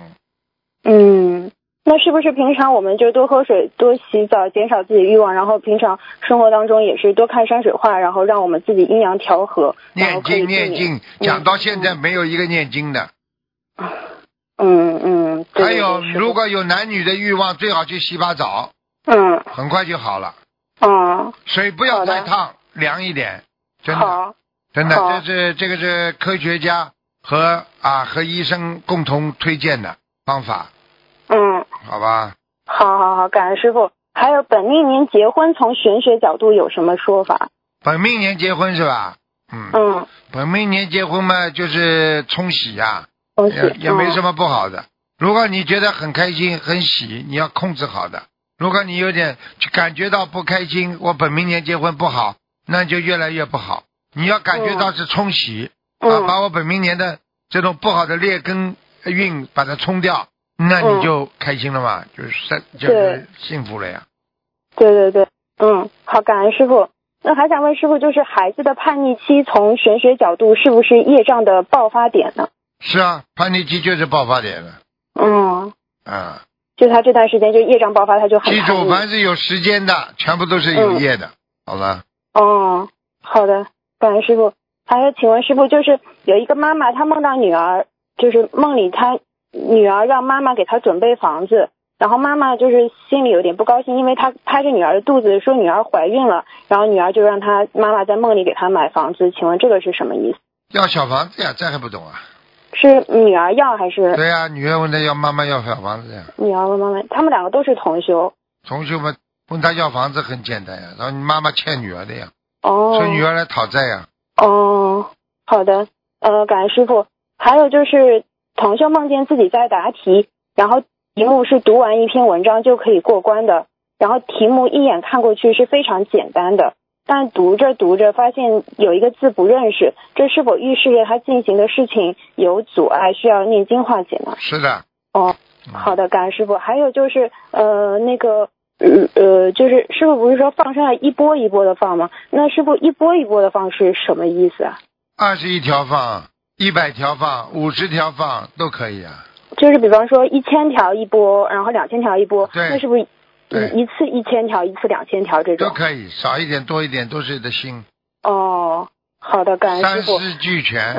那是不是平常我们就多喝水、多洗澡，减少自己欲望，然后平常生活当中也是多看山水画，然后让我们自己阴阳调和。念经，讲到现在没有一个念经的。 对。 还有，如果有男女的欲望，最好去洗把澡。很快就好了。水不要太烫，凉一点，真的。真的，这个是科学家和医生共同推荐的方法。好吧。 好，感恩师傅。还有本命年结婚，从玄学角度有什么说法？ 本命年结婚是吧？本命年结婚嘛，就是冲喜呀，也没什么不好的。如果你觉得很开心很喜，你要控制好的。如果你有点感觉到不开心，我本命年结婚不好，那就越来越不好。你要感觉到是冲喜，把我本命年的这种不好的劣根运把它冲掉，那你就开心了嘛，就是幸福了呀。 对，好，感恩师傅。那还想问师傅，就是孩子的叛逆期，从玄学角度是不是业障的爆发点呢？ 是啊，叛逆期就是爆发点了。 就他这段时间就业障爆发，他就很叛逆。 记住，凡是有时间的，全部都是有业的，好吧？ 好的，感恩师傅。还有，请问师傅，就是有一个妈妈，她梦到女儿，就是梦里她女儿让妈妈给她准备房子，然后妈妈就是心里有点不高兴，因为她拍着女儿的肚子说女儿怀孕了，然后女儿就让她妈妈在梦里给她买房子，请问这个是什么意思？ 要小房子呀，这还不懂啊？ 是女儿要还是？ 对呀，女儿问她要妈妈要小房子呀。 女儿问妈妈，他们两个都是同修。 同修嘛，问她要房子很简单呀，然后你妈妈欠女儿的呀。说女儿来讨债呀。 好的，感恩师傅。还有就是同修梦见自己在答题，然后题目是读完一篇文章就可以过关的，然后题目一眼看过去是非常简单的，但读着读着发现有一个字不认识，这是否预示着他进行的事情有阻碍，需要念经化解呢？ 是的。 好的，感恩师傅。还有就是就是师傅不是说放生要一波一波的放吗？那师傅一波一波的放是什么意思啊 ？21条放，100条放，50条放都可以啊。 就是比方说1000条一波，然后2000条一波， 对， 那是不是一次1000条，一次2000条这种？ 都可以，少一点多一点都是的心。 好的，感恩师傅。 三施俱全。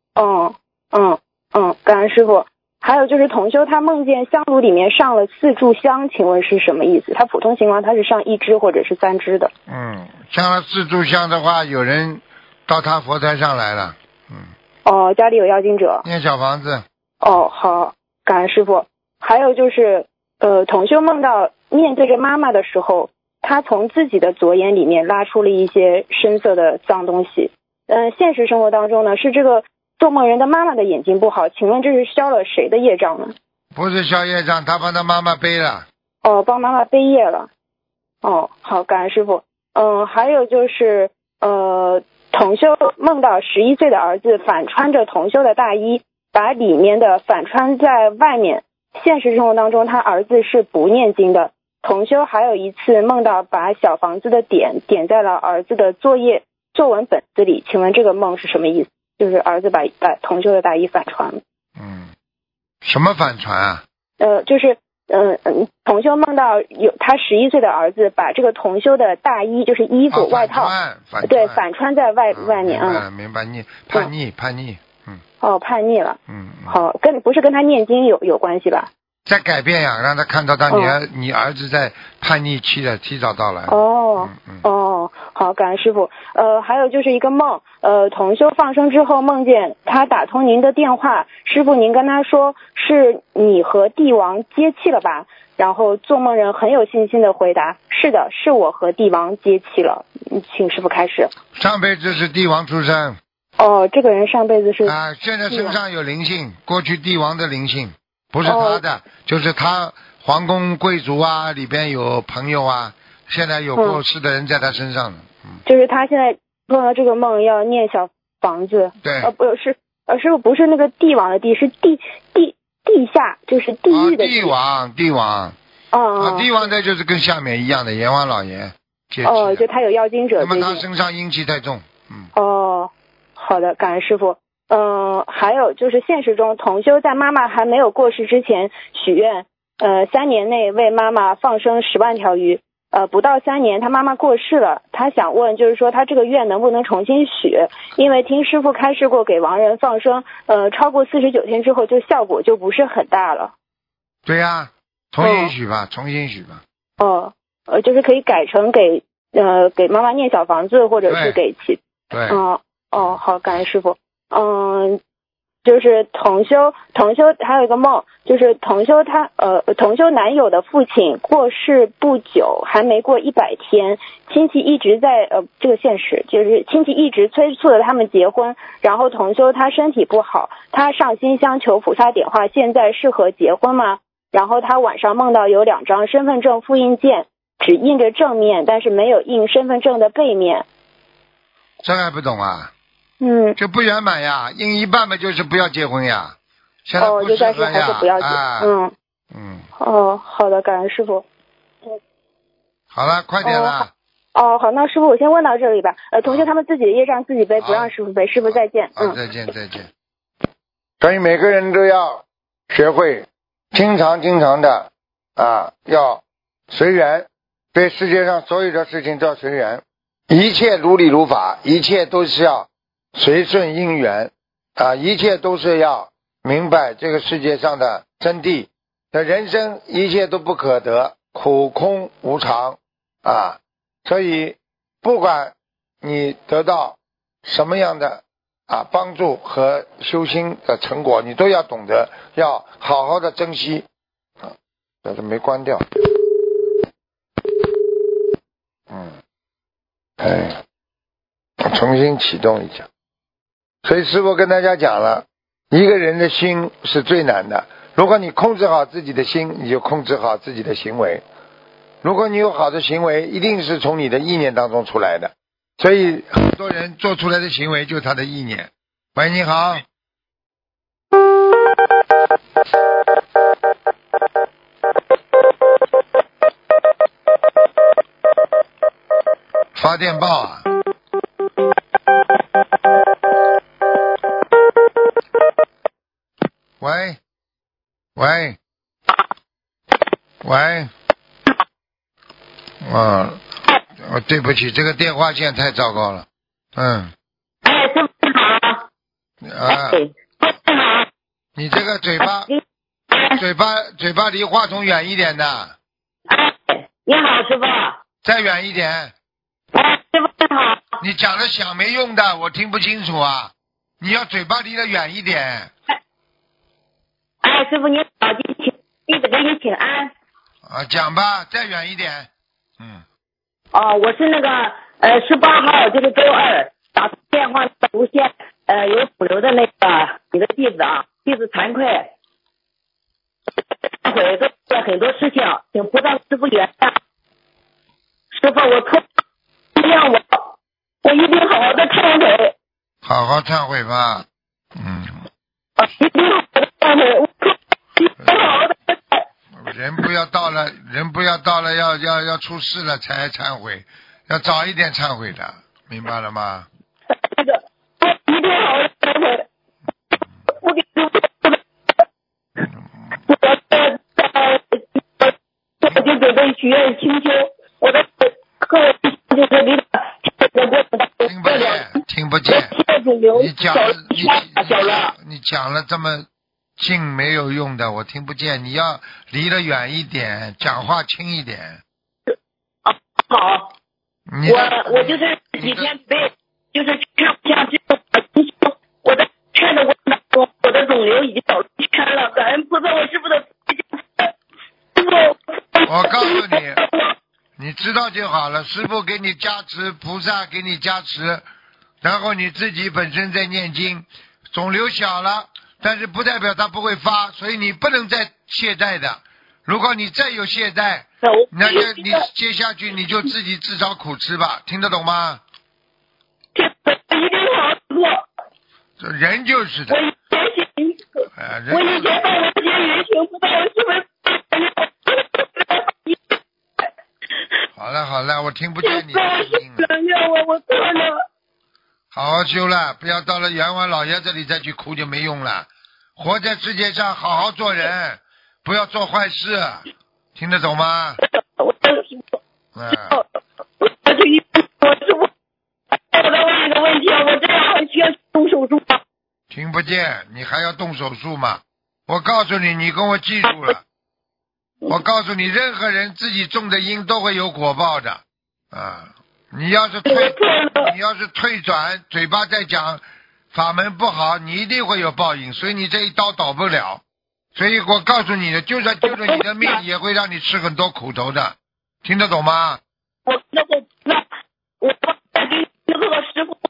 感恩师傅。还有就是同修他梦见香炉里面上了4炷香，请问是什么意思？他普通情况他是上1支或者是3支的。 上了4炷香的话，有人到他佛台上来了。 家里有妖精者。 念小房子。 好，感恩师傅。还有就是同修梦到面对着妈妈的时候，他从自己的左眼里面拉出了一些深色的脏东西。现实生活当中呢，是这个做梦人的妈妈的眼睛不好，请问这是消了谁的业障呢？ 不是消业障，他帮他妈妈背了。 帮妈妈背业了。好，感恩师傅。还有就是同修梦到11岁的儿子反穿着同修的大衣，把里面的反穿在外面。现实生活当中他儿子是不念经的， 同修还有一次梦到把小房子的点在了儿子的作文本子里，请问这个梦是什么意思？就是儿子把同修的大衣反传了。 什么反传啊？ 就是同修梦到有他11岁的儿子把这个同修的大衣，就是衣服、外套，对，反穿在外面啊。 明白，叛逆。叛逆了。好，不是跟他念经有关系吧？ 再改变呀，让他看到你儿子在叛逆期的提早到来。 好，感恩师傅。还有就是一个梦，同修放生之后梦见他打通您的电话，师傅您跟他说是你和帝王接气了吧？然后做梦人很有信心的回答，是的，是我和帝王接气了。请师傅开始。 上辈子是帝王出身。 这个人上辈子是现在身上有灵性，过去帝王的灵性。不是他的，就是他皇宫贵族啊，里边有朋友啊，现在有过世的人在他身上了。 就是他现在做了这个梦要念小房子。 对。 师傅不是那个帝王的帝，是地下，就是地狱的帝王。帝王的就是跟下面一样的阎王老爷。 就他有妖精者。 那么他身上阴气太重。 好的，感恩师傅。还有就是现实中同修在妈妈还没有过世之前许愿，3年内为妈妈放生10万条鱼，不到3年他妈妈过世了，他想问就是说他这个愿能不能重新许，因为听师傅开示过给亡人放生超过49天之后就效果就不是很大了。 对呀，重新许吧。 就是可以改成给妈妈念小房子，或者是给对。 好，感恩师傅。就是同修还有一个梦，就是同修男友的父亲过世不久，还没过100天，亲戚一直在这个现实，就是亲戚一直催促着他们结婚，然后同修他身体不好，他上心香求菩萨点化，现在适合结婚吗？然后他晚上梦到有2张身份证复印件，只印着正面，但是没有印身份证的背面。 这还不懂啊？就不圆满呀，印一半嘛，就是不要结婚呀。现在不适合呀。 就算是还是不要结。好的，感恩师傅。 好了，快点了。 好，那师傅我先问到这里吧。同学他们自己的业障自己背，不让师傅背。师傅再见。 再见。所以每个人都要学会经常的要随缘，对世界上所有的事情都要随缘，一切如理如法，一切都是要随顺因缘一切都是要明白这个世界上的真谛，人生一切都不可得，苦空无常所以不管你得到什么样的帮助和修心的成果，你都要懂得要好好的珍惜这没关掉重新启动一下。所以师父跟大家讲了，一个人的心是最难的，如果你控制好自己的心，你就控制好自己的行为，如果你有好的行为，一定是从你的意念当中出来的，所以很多人做出来的行为就是他的意念。喂，你好。发电报啊。喂，对不起，这个电话线太糟糕了。 师傅你好。 你这个嘴巴离话筒远一点的。 你好，师傅。 再远一点。 师傅你好。 你讲的响没用的，我听不清楚啊。你要嘴巴离得远一点。 师傅你好，弟子给你请安。 讲吧，再远一点。 我是那个18号，就是周二打电话无线有肿瘤的那个你的弟子弟子惭愧，做了很多事情，请菩萨师傅原谅。师傅我错，原谅我一定好好的忏悔。 好好忏悔吧。 一定好好的忏悔。 人不要到了要出事了才忏悔，要早一点忏悔的，明白了吗？ 那个，一定好好忏悔。我给师傅，我就准备许愿清修，我的课就是离听不见，你讲了这么近没有用的，我听不见，你要离得远一点，讲话轻一点。 好，我就是几天背，就是看不下去，我的看着我的肿瘤已经小了一圈了，感恩菩萨，我师傅的师傅， 我告诉你，你知道就好了，师傅给你加持，菩萨给你加持，然后你自己本身在念经，肿瘤小了，但是不代表它不会发，所以你不能再懈怠的。如果你再有懈怠，那就你接下去你就自己自找苦吃吧，听得懂吗？ 一定好做。 这人就是的。 我以前到了这些人群，不知道是不是。 好了，我听不见你的声音了。我错了。 好好修了，不要到了阎王老爷这里再去哭就没用了。活在世界上，好好做人，不要做坏事，听得懂吗？ 我再问一个问题啊，我这样还需要动手术吗？ 听不见，你还要动手术吗？我告诉你，你跟我记住了。我告诉你，任何人自己种的因都会有果报的啊！你要是退转，嘴巴在讲法门不好，你一定会有报应，所以你这一刀倒不了。所以我告诉你的，就算救了你的命，也会让你吃很多苦头的，听得懂吗？ 我给这个师傅，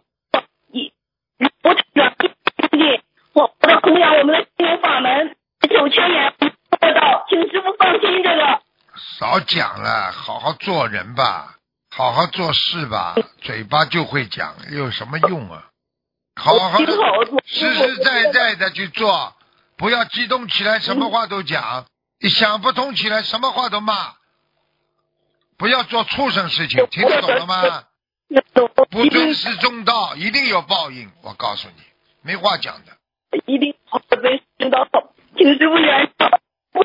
我的弘扬我们的心灵法门9000年做到，请师傅放心这个。 少讲了，好好做人吧，好好做事吧，嘴巴就会讲，有什么用啊？好好的，实实在在的去做，不要激动起来，什么话都讲；你想不通起来，什么话都骂。不要做畜生事情，听得懂了吗？不尊师重道，一定有报应。我告诉你，没话讲的。 一定好的尊师道，请师傅原谅。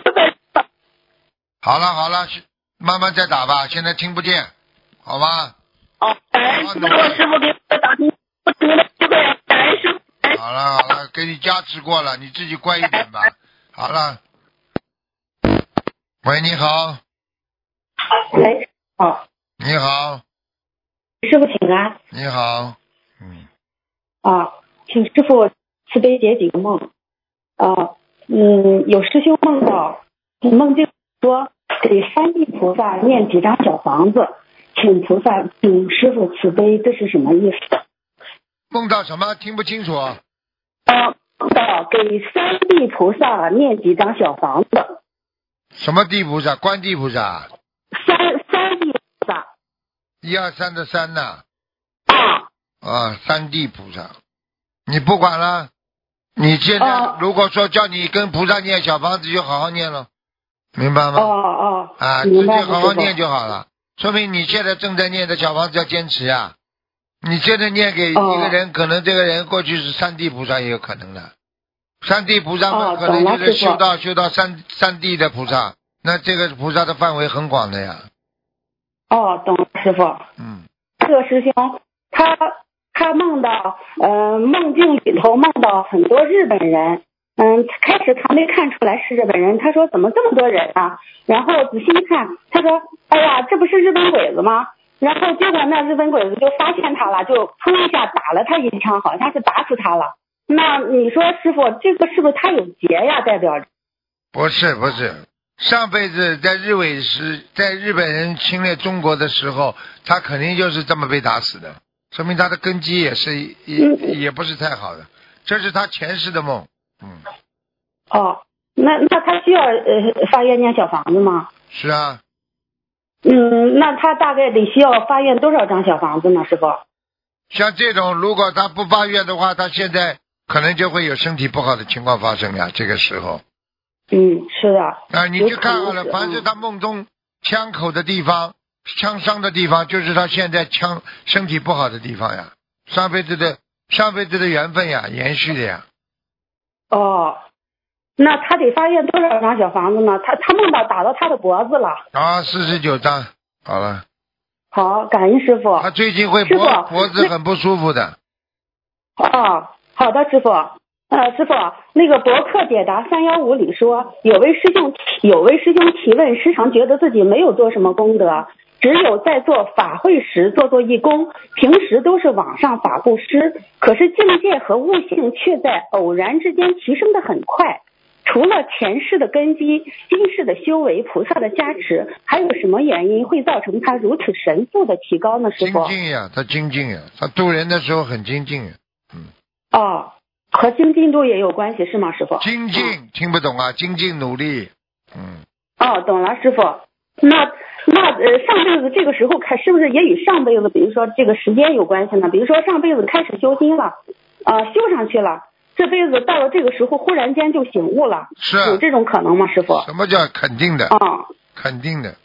好了，慢慢再打吧，现在听不见，好吧？ 好，感恩师傅给我打通不同的机会，感恩师傅。 好了，给你加持过了，你自己乖一点吧。好了，喂，你好。 喂，好。 你好。 师傅请安。 你好。 请师傅慈悲解几个梦。有师兄梦到梦境说给山地菩萨念几张小房子，请师傅慈悲，这是什么意思？ 梦到什么？听不清楚。 梦到给山地菩萨念几张小房子。 什么地菩萨？观地菩萨。 山地菩萨。 1、2、3的3呐。山地菩萨。你不管了，你现在如果说叫你跟菩萨念小房子，就好好念了，明白吗？自己好好念就好了，说明你现在正在念的小房子要坚持呀。你现在念给一个人，可能这个人过去是山地菩萨也有可能的，山地菩萨们可能就是修到山地的菩萨，那这个菩萨的范围很广的呀。 懂了，师傅。这个师兄他梦到梦境里头梦到很多日本人，开始他没看出来是日本人，他说怎么这么多人啊？然后仔细一看，他说哎呀，这不是日本鬼子吗？然后结果那日本鬼子就发现他了，就砰一下打了他一枪，好像是打死他了。那你说师傅，这个是不是他有劫呀？代表着？ 不是，上辈子在日本人侵略中国的时候，他肯定就是这么被打死的，说明他的根基也不是太好的，这是他前世的梦。 那他需要发愿念小房子吗？ 是啊。 那他大概得需要发愿多少张小房子呢，师傅？ 像这种如果他不发愿的话，他现在可能就会有身体不好的情况发生呀。这个时候是的。 啊，你去看好了，凡是他梦中枪口的地方、枪伤的地方，就是他现在身体不好的地方呀，上辈子的缘分呀，延续的呀。 哦，那他得发现多少张小房子呢？他梦到打到他的脖子了。 啊，49张，好了。 好，感恩师傅。 他最近会脖子很不舒服的。 哦，好的，师傅。师傅，那个博客解答315里说，有位师兄提问，时常觉得自己没有做什么功德，只有在做法会时做义工，平时都是网上法布施，可是境界和悟性却在偶然之间提升得很快。除了前世的根基、今世的修为、菩萨的加持，还有什么原因会造成他如此神速的提高呢？师傅？ 精进呀，他精进呀，他渡人的时候很精进呀。 哦，和精进度也有关系是吗，师傅？ 精进，听不懂啊？精进努力。 哦，懂了，师傅。那上辈子这个时候是不是也与上辈子，比如说这个时间有关系呢？比如说上辈子开始修心了，修上去了，这辈子到了这个时候忽然间就醒悟了， 是有这种可能吗，师傅？ 什么叫肯定的？肯定的。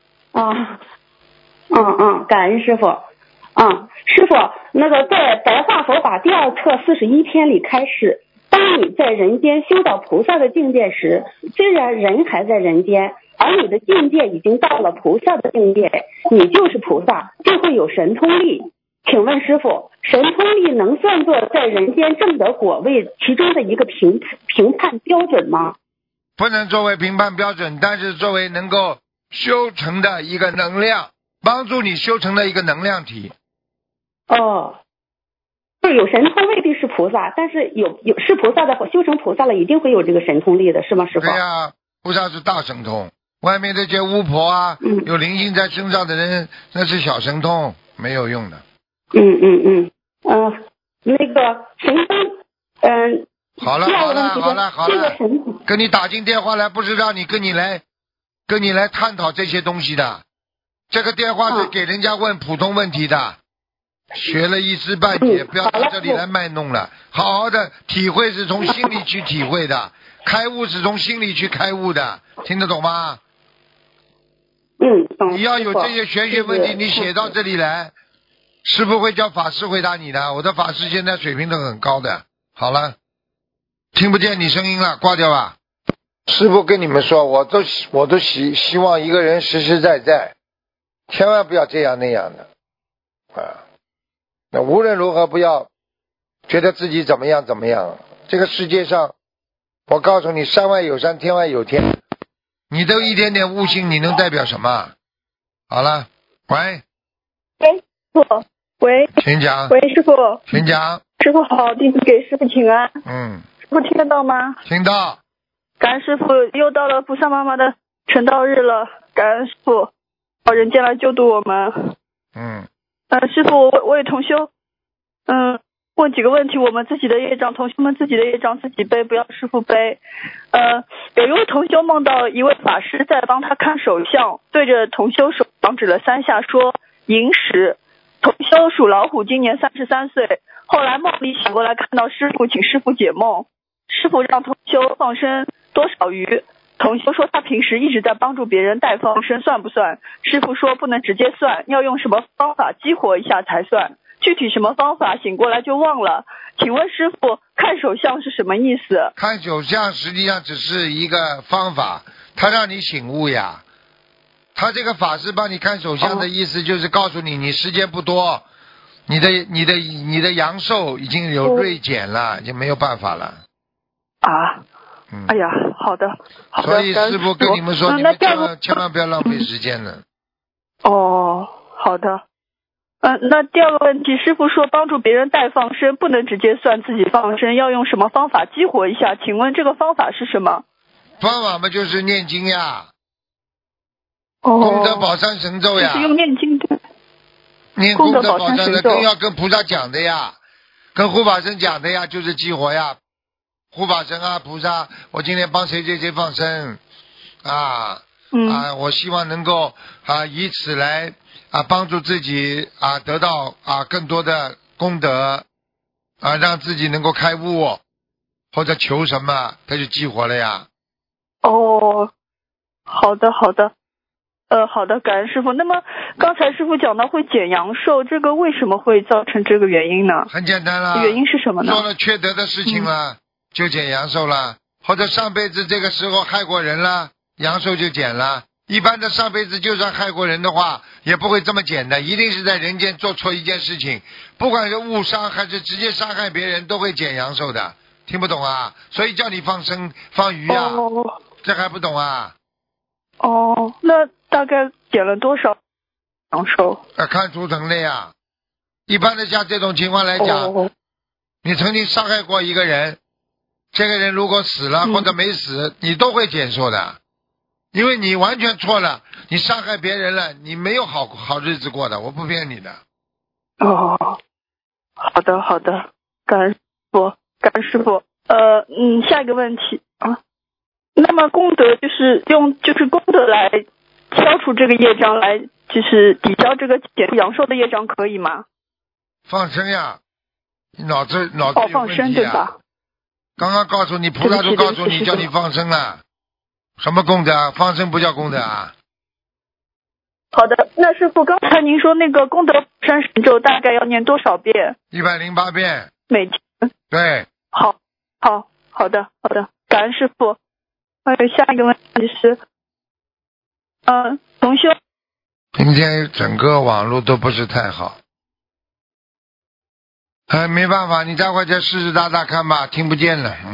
感恩师傅。师傅，那个在白话佛法第2册41篇里开示，当你在人间修到菩萨的境界时，虽然人还在人间，而你的境界已经到了菩萨的境界，你就是菩萨，就会有神通力。请问师傅，神通力能算作在人间证得果位其中的一个评判标准吗？ 不能作为评判标准，但是作为能够修成的一个能量，帮助你修成的一个能量体。 就是有神通未必是菩萨，但是有是菩萨的，修成菩萨了一定会有这个神通力的，是吗，师傅？ 对呀，菩萨是大神通，外面这些巫婆啊，有灵性在身上的人，那是小神通，没有用的。 那个神通， 好了，跟你打进电话来，不是让你跟你来探讨这些东西的，这个电话是给人家问普通问题的。学了一知半解，不要到这里来卖弄了。好好的体会是从心里去体会的，开悟是从心里去开悟的，听得懂吗？ 懂。 你要有这些玄学问题，你写到这里来，师父会叫法师回答你的。我的法师现在水平都很高的。好了，听不见你声音了，挂掉吧。师父跟你们说，我都希望一个人实实在在，千万不要这样那样的那无论如何不要觉得自己怎么样。这个世界上，我告诉你，山外有山，天外有天。你都一点点悟性，你能代表什么？好了，喂。 师傅，喂。 请讲。 喂，师傅。 请讲。 师傅好，弟子给师傅请安。师傅听得到吗？ 听到。 感恩师傅，又到了菩萨妈妈的成道日了，感恩师傅到人间来救度我们。师傅，我也同修，问几个问题，我们自己的业障，同修们自己的业障自己背，不要师傅背。有一位同修梦到一位法师在帮他看手相，对着同修手掌指了3下，说寅时。同修属老虎，今年33岁。后来梦里醒过来，看到师傅，请师傅解梦。师傅让同修放生多少鱼？同修说他平时一直在帮助别人带放生，算不算？师傅说不能直接算，要用什么方法激活一下才算。具体什么方法醒过来就忘了。请问师傅，看手相是什么意思？ 看手相实际上只是一个方法，他让你醒悟呀。他这个法师帮你看手相的意思就是告诉你，你时间不多，你的阳寿已经有锐减了，已经没有办法了。 哎呀，好的。 所以师父跟你们说，你们千万不要浪费时间了。 好的。那第二个问题，师父说帮助别人带放生不能直接算自己放生，要用什么方法激活一下？请问这个方法是什么？ 方法嘛就是念经呀，功德宝山神咒呀， 就是用念经的。 念功德宝山神咒要跟菩萨讲的呀，跟护法神讲的呀，就是激活呀。护法神啊，菩萨，我今天帮谁放生我希望能够以此来帮助自己得到更多的功德让自己能够开悟，或者求什么他就激活了呀。 哦，好的，好的。好的，感恩师傅。那么刚才师傅讲到会减阳寿，这个为什么会造成这个原因呢？ 很简单啦， 原因是什么呢？ 做了缺德的事情了，就减阳寿了，或者上辈子这个时候害过人了，阳寿就减了。一般的上辈子就算害过人的话，也不会这么减的，一定是在人间做错一件事情，不管是误伤还是直接伤害别人，都会减阳寿的。听不懂啊？所以叫你放生放鱼啊，这还不懂啊？ 那大概减了多少阳寿？ 看图腾的呀。一般的像这种情况来讲，你曾经伤害过一个人，这个人如果死了或者没死，你都会减寿的，因为你完全错了，你伤害别人了，你没有好日子过的，我不骗你的。 好的，好的，感恩师傅。下一个问题啊。那么功德就是用功德来消除这个业障，来就是抵消这个减阳寿的业障，可以吗？ 放生呀，你脑子有问题啊。 放生对吧？ 刚刚告诉你，菩萨都告诉你叫你放生了，什么功德？放生不叫功德啊。 好的，那师傅刚才您说那个功德山神咒大概要念多少遍 ？108遍每天。 对。 好的，感恩师傅。还有下一个问题是，同修。 今天整个网络都不是太好，没办法，你待会再试试打打看吧，听不见了。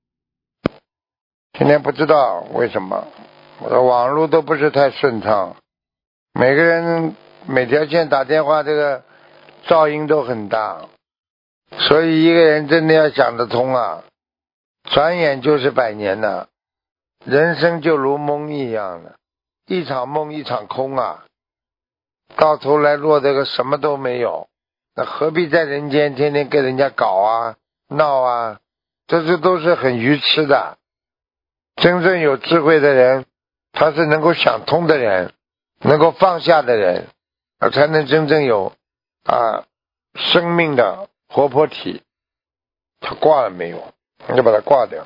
今天不知道为什么我的网络都不是太顺畅，每个人每条线打电话这个噪音都很大，所以一个人真的要想得通啊，转眼就是100年了。人生就如梦一样的，一场梦一场空啊，到头来落得个什么都没有，那何必在人间天天跟人家搞啊闹啊，这都是很愚痴的。真正有智慧的人，他是能够想通的人，能够放下的人，才能真正有生命的活泼体。他挂了没有？你就把它挂掉。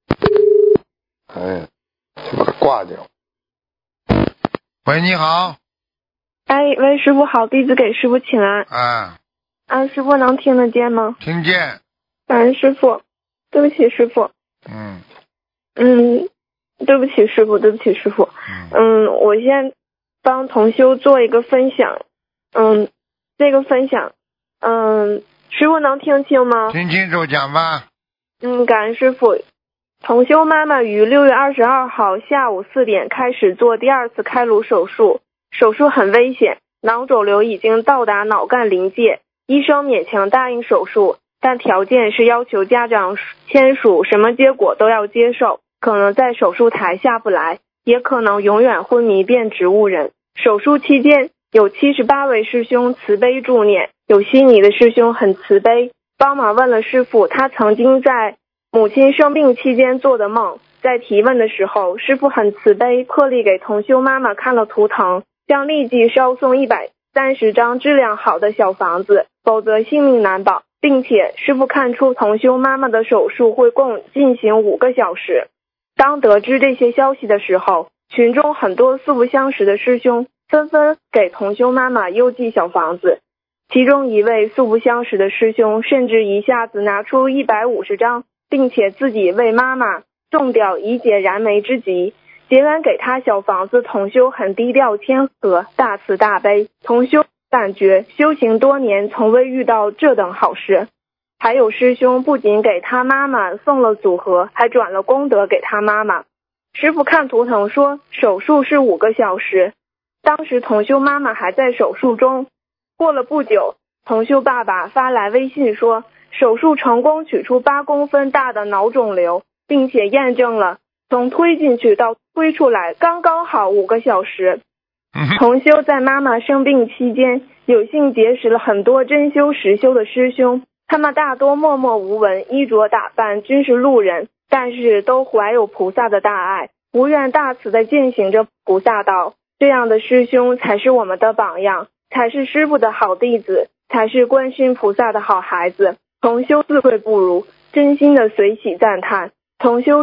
就把它挂掉。喂，你好。 喂，师傅好，弟子给师傅请安。师傅能听得见吗？ 听见。 感恩师傅，对不起师傅。对不起师傅。我先帮同修做一个分享。这个分享，师傅能听清吗？ 听清楚讲吧。 感恩师傅。同修妈妈于6月22号下午4点开始做第2次开颅手术，手术很危险，脑肿瘤已经到达脑干临界，医生勉强答应手术，但条件是要求家长签署什么结果都要接受，可能在手术台下不来，也可能永远昏迷变植物人。手术期间有78位师兄慈悲助念，有悉尼的师兄很慈悲，帮忙问了师父他曾经在母亲生病期间做的梦，在提问的时候，师父很慈悲，破例给同修妈妈看了图腾，将立即烧送130张质量好的小房子，否则性命难保，并且师父看出同修妈妈的手术会共进行5个小时。当得知这些消息的时候，群中很多素不相识的师兄纷纷给同修妈妈邮寄小房子，其中一位素不相识的师兄甚至一下子拿出150张，并且自己为妈妈种掉以解燃眉之急。结完给他小房子，同修很低调谦和，大慈大悲。同修感觉修行多年从未遇到这等好事。还有师兄不仅给他妈妈送了组合，还转了功德给他妈妈。师父看图腾说手术是5个小时，当时同修妈妈还在手术中。过了不久，同修爸爸发来微信说手术成功取出8公分大的脑肿瘤，并且验证了从推进去到推出来刚刚好5个小时。同修在妈妈生病期间有幸结识了很多真修实修的师兄，他们大多默默无闻，衣着打扮均是路人，但是都怀有菩萨的大爱，无愿大慈地践行着菩萨道。这样的师兄才是我们的榜样，才是师父的好弟子，才是观世音菩萨的好孩子。同修自愧不如，真心的随喜赞叹。同修说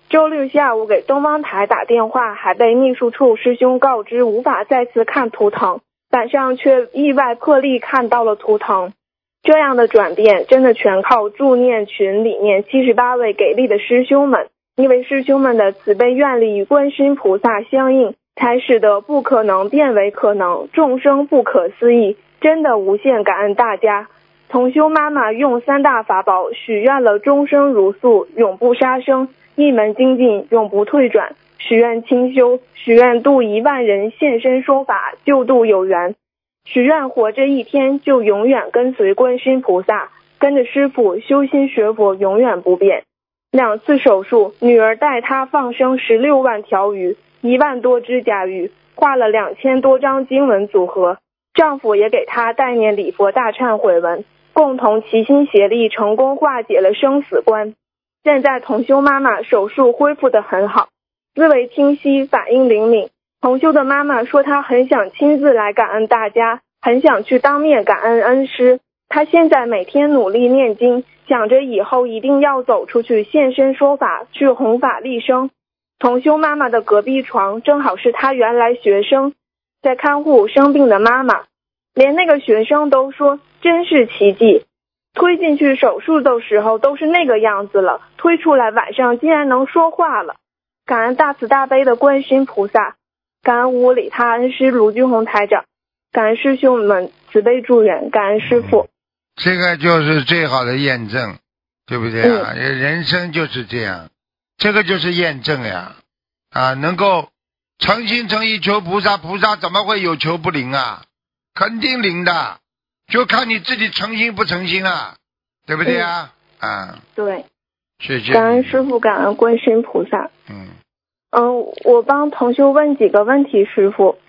周六下午给东方台打电话，还被秘书处师兄告知无法再次看图腾，晚上却意外破例看到了图腾。这样的转变真的全靠助念群里面78位给力的师兄们，因为师兄们的慈悲愿力与观世音菩萨相应，才使得不可能变为可能，众生不可思议，真的无限感恩大家。同修妈妈用3大法宝许愿了终生如素，永不杀生，一门精进，永不退转，许愿清修，许愿度1万人现身说法，救度有缘，许愿活着一天就永远跟随观世音菩萨，跟着师父修心学佛，永远不变。2次手术，女儿带她放生16万条鱼，1万多只甲鱼，画了2000多张经文组合，丈夫也给她代念礼佛大忏悔文，共同齐心协力，成功化解了生死关。现在同修妈妈手术恢复得很好，思维清晰，反应灵敏。同修的妈妈说她很想亲自来感恩大家，很想去当面感恩恩师。她现在每天努力念经，想着以后一定要走出去现身说法，去弘法利生。同修妈妈的隔壁床正好是她原来学生，在看护生病的妈妈，连那个学生都说真是奇迹，推进去手术的时候都是那个样子了，推出来晚上竟然能说话了。感恩大慈大悲的观世音菩萨，感恩无理他恩师卢军红台长，感恩师兄们慈悲助缘，感恩师父。 这个就是最好的验证，对不对啊？人生就是这样，这个就是验证呀。能够诚心诚意求菩萨，菩萨怎么会有求不灵啊？肯定灵的，就看你自己诚心不诚心啊，对不对啊？ 对， 谢谢。 感恩师父，感恩观世音菩萨。我帮同修问几个问题，师父。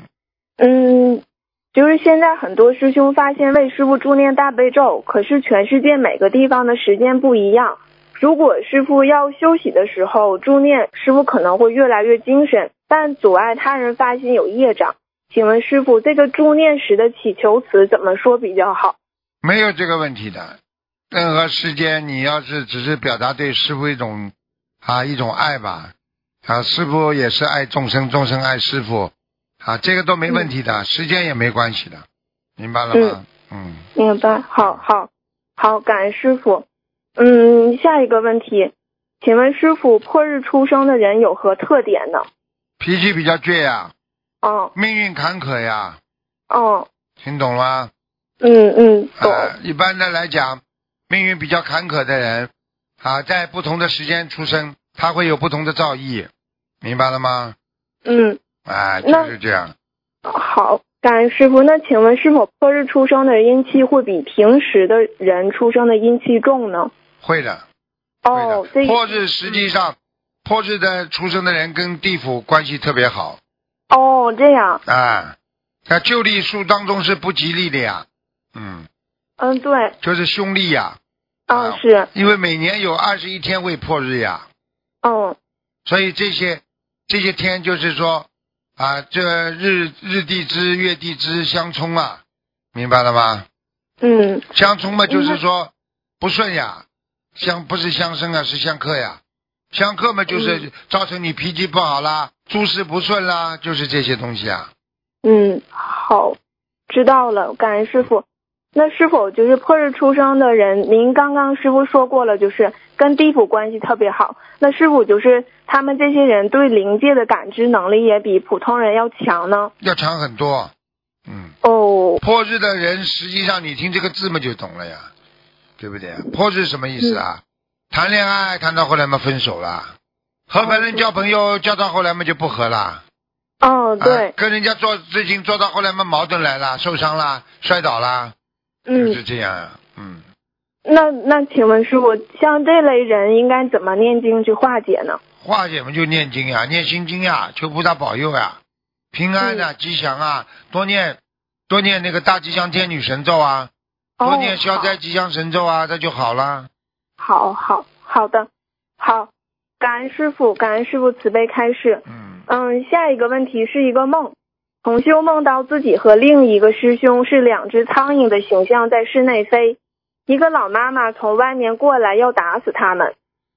就是现在很多师兄发现为师父助念大悲咒，可是全世界每个地方的时间不一样。如果师父要休息的时候助念，师父可能会越来越精神，但阻碍他人发心有业障。请问师父，这个助念时的祈求词怎么说比较好？ 没有这个问题的，任何时间你要是只是表达对师父一种爱吧，师父也是爱众生，众生爱师父，这个都没问题的，时间也没关系的，明白了吗？ 明白。好，感恩师父。下一个问题，请问师父，破日出生的人有何特点呢？ 脾气比较倔呀。命运坎坷呀。听懂了吗？懂。一般的来讲，命运比较坎坷的人在不同的时间出生，他会有不同的造诣，明白了吗？就是这样。 好，感恩师父。那请问是否破日出生的阴气会比平时的人出生的阴气重呢？ 会的。破日实际上，破日的出生的人跟地府关系特别好。 这样。 在旧历数当中是不吉利的呀。 对。 就是凶历呀。 是。 因为每年有21天会破日呀。所以这些天就是说这日地支月地支相冲啊，明白了吗？相冲嘛，就是说不顺呀，不是相生啊，是相克呀。相克嘛，就是造成你脾气不好啦，诸事不顺啦，就是这些东西啊。 好，知道了，感恩师父。那是否就是破日出生的人，您刚刚师父说过了，就是跟地府关系特别好，那是否就是他们这些人对灵界的感知能力也比普通人要强呢？ 要强很多。破日的人实际上你听这个字嘛就懂了呀，对不对？破日什么意思啊？谈恋爱谈到后来嘛分手了，和别人交朋友交到后来嘛就不和了。 对。 跟人家做事情做到后来嘛矛盾来了，受伤了，摔倒了。就是这样呀。 那请问师父，像这类人应该怎么念经去化解呢？ 化解嘛就念经呀，念心经呀，求菩萨保佑呀，平安啊，吉祥啊，多念那个大吉祥天女神咒啊，多念消灾吉祥神咒啊，这就好了。 好的，好，感恩师父慈悲开示。下一个问题是一个梦，同修梦到自己和另一个师兄是2只苍蝇的形象在室内飞，一个老妈妈从外面过来要打死他们，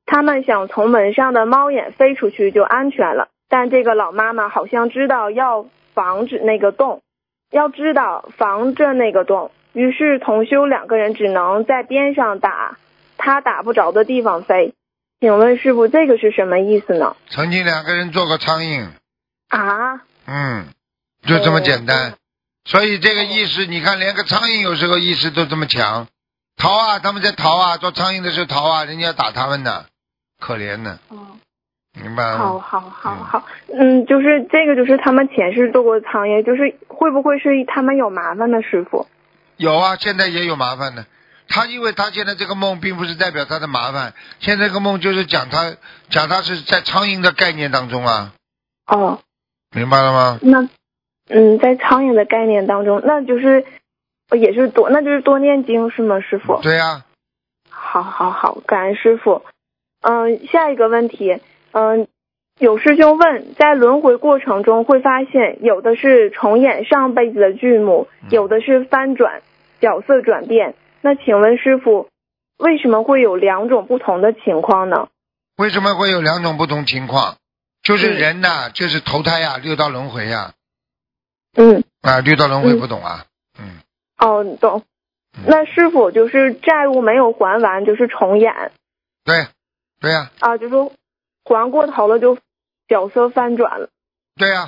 他们想从门上的猫眼飞出去就安全了，但这个老妈妈好像知道要防止那个洞，防着那个洞，于是同修2个人只能在边上打他打不着的地方飞。请问师父，这个是什么意思呢？ 曾经2个人做过苍蝇啊？ 就这么简单。所以这个意识，你看连个苍蝇有时候意识都这么强，逃啊，他们在逃啊，做苍蝇的时候逃啊，人家打他们呢，可怜呢。明白吗？ 好，就是这个，就是他们前世做过苍蝇，就是会不会是他们有麻烦呢？师父？ 有啊，现在也有麻烦的。因为他现在这个梦并不是代表他的麻烦，现在这个梦就是讲他是在苍蝇的概念当中啊。明白了吗？ 那在苍蝇的概念当中，那就是那就是多念经是吗，师父？ 对呀。 好，感恩师父。下一个问题，有师兄问，在轮回过程中会发现有的是重演上辈子的剧目，有的是翻转角色转变，那请问师父，为什么会有2种不同的情况呢？ 为什么会有2种不同情况？就是人呐，就是投胎呀，6道轮回呀。6道轮回不懂啊？ 懂。那是否就是债务没有还完就是重演？ 对呀。 就是还过头了就角色翻转了。 对呀。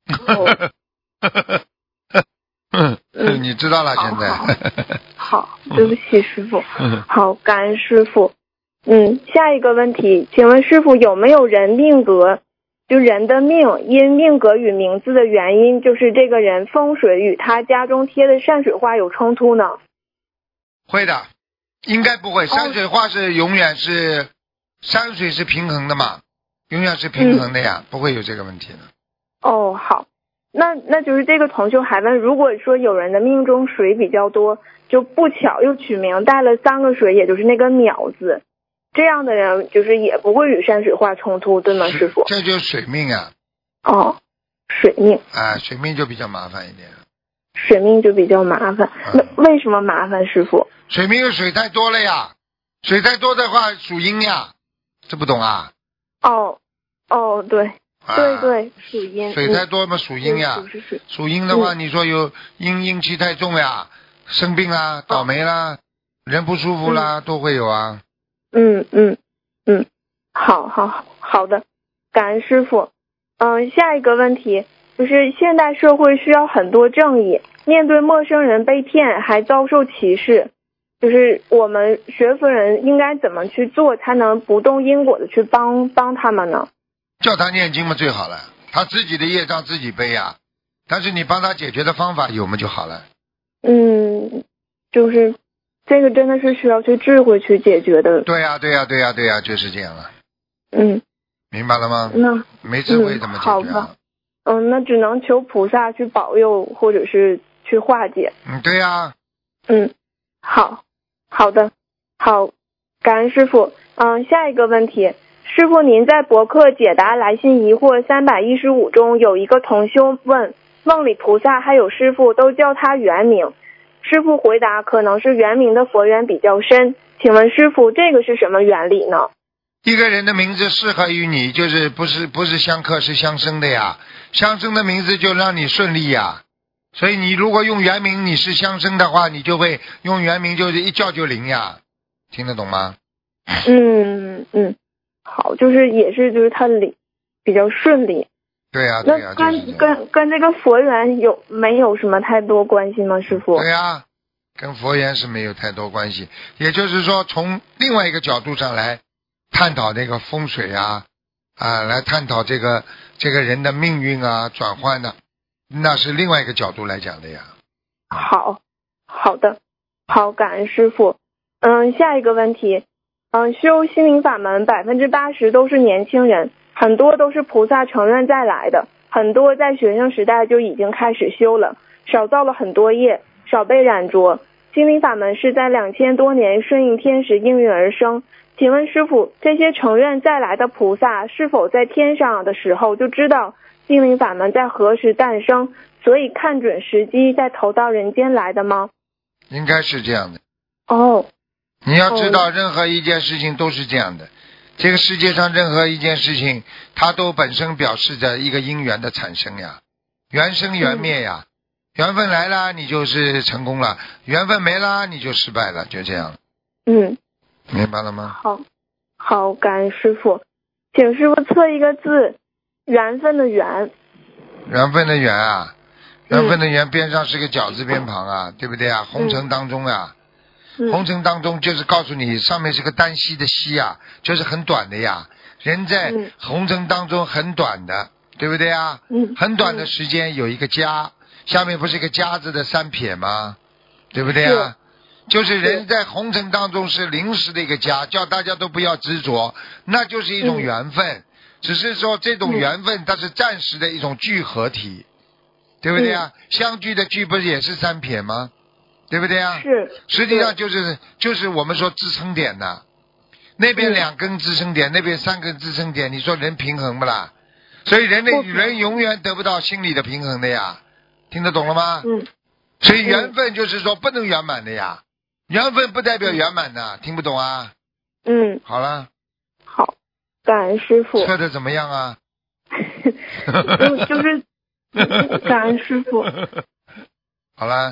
你知道了现在。 好，对不起师父。好，感恩师父。下一个问题，请问师父有没有人命格，就人的命因命格与名字的原因，就是这个人风水与他家中贴的山水画有冲突呢？ 会的，应该不会。山水画是永远是山水是平衡的嘛，永远是平衡的呀，不会有这个问题的。 好，那就是这个同修还问，如果说有人的命中水比较多，就不巧又取名带了3个水，也就是那个淼字，这样的人就是也不会与山水画冲突，对吗，师父？ 这就是水命啊。 水命。 水命就比较麻烦一点。 水命就比较麻烦，那为什么麻烦，师父？ 水命水太多了呀，水太多的话属阴呀，这不懂啊？ 对，属阴。 水太多嘛，属阴呀。属阴的话，你说有阴气太重呀，生病啦，倒霉啦，人不舒服啦，都会有啊。 好的，感恩师父。下一个问题就是现代社会需要很多正义，面对陌生人被骗还遭受歧视，就是我们学佛人应该怎么去做才能不动因果的去帮他们呢？ 叫他念经嘛最好了，他自己的业障自己背呀，但是你帮他解决的方法有嘛就好了。 就是这个真的是需要去智慧去解决的。 对呀，就是这样了。明白了吗？ 那没智慧怎么解决？ 好吧。那只能求菩萨去保佑或者是去化解。 对呀。 好的，好，感恩师父。下一个问题，师父您在博客解答来信疑惑315中有一个同修问，梦里菩萨还有师父都叫他原名，师父回答可能是原名的佛缘比较深，请问师父这个是什么原理呢？ 一个人的名字适合于你，就是不是相克是相生的呀，相生的名字就让你顺利呀，所以你如果用原名你是相生的话，你就会用原名就是一叫就灵呀，听得懂吗？ 好，就是也是就是他比较顺利。 对呀， 那跟这个佛缘没有什么太多关系吗，师父？ 对呀，跟佛缘是没有太多关系，也就是说从另外一个角度上来探讨这个风水来探讨这个人的命运转换的，那是另外一个角度来讲的呀。 好的，好，感恩师父。下一个问题，修心灵法门80%都是年轻人，很多都是菩萨承认再来的，很多在学生时代就已经开始修了，少造了很多业，少被染着。心灵法门是在2000多年顺应天时应运而生，请问师父，这些承认再来的菩萨是否在天上的时候就知道心灵法门在何时诞生，所以看准时机再投到人间来的吗？ 应该是这样的。 哦， 你要知道任何一件事情都是这样的， 这个世界上任何一件事情，它都本身表示着一个因缘的产生呀，缘生缘灭呀。缘分来了，你就是成功了；缘分没了，你就失败了，就这样。明白了吗？ 好，感恩师父，请师父测一个字，缘分的缘。 缘分的缘啊，缘分的缘边上是个绞字边旁啊，对不对啊？红尘当中啊。红尘当中就是告诉你，上面是个单息的息啊，就是很短的呀。人在红尘当中很短的，对不对啊？很短的时间有一个家，下面不是一个家字的三撇吗？对不对啊？就是人在红尘当中是临时的一个家，叫大家都不要执着，那就是一种缘分。只是说这种缘分它是暂时的一种聚合体，对不对啊？相聚的聚不是也是三撇吗？对不对啊？ 是， 实际上就是我们说支撑点的，那边2根支撑点，那边3根支撑点，你说人平衡不啦？所以人永远得不到心理的平衡的呀，听得懂了吗？所以缘分就是说不能圆满的呀，缘分不代表圆满的，听不懂啊？好了。 好，感恩师父。 测的怎么样啊？ 就是感恩师父。 好了。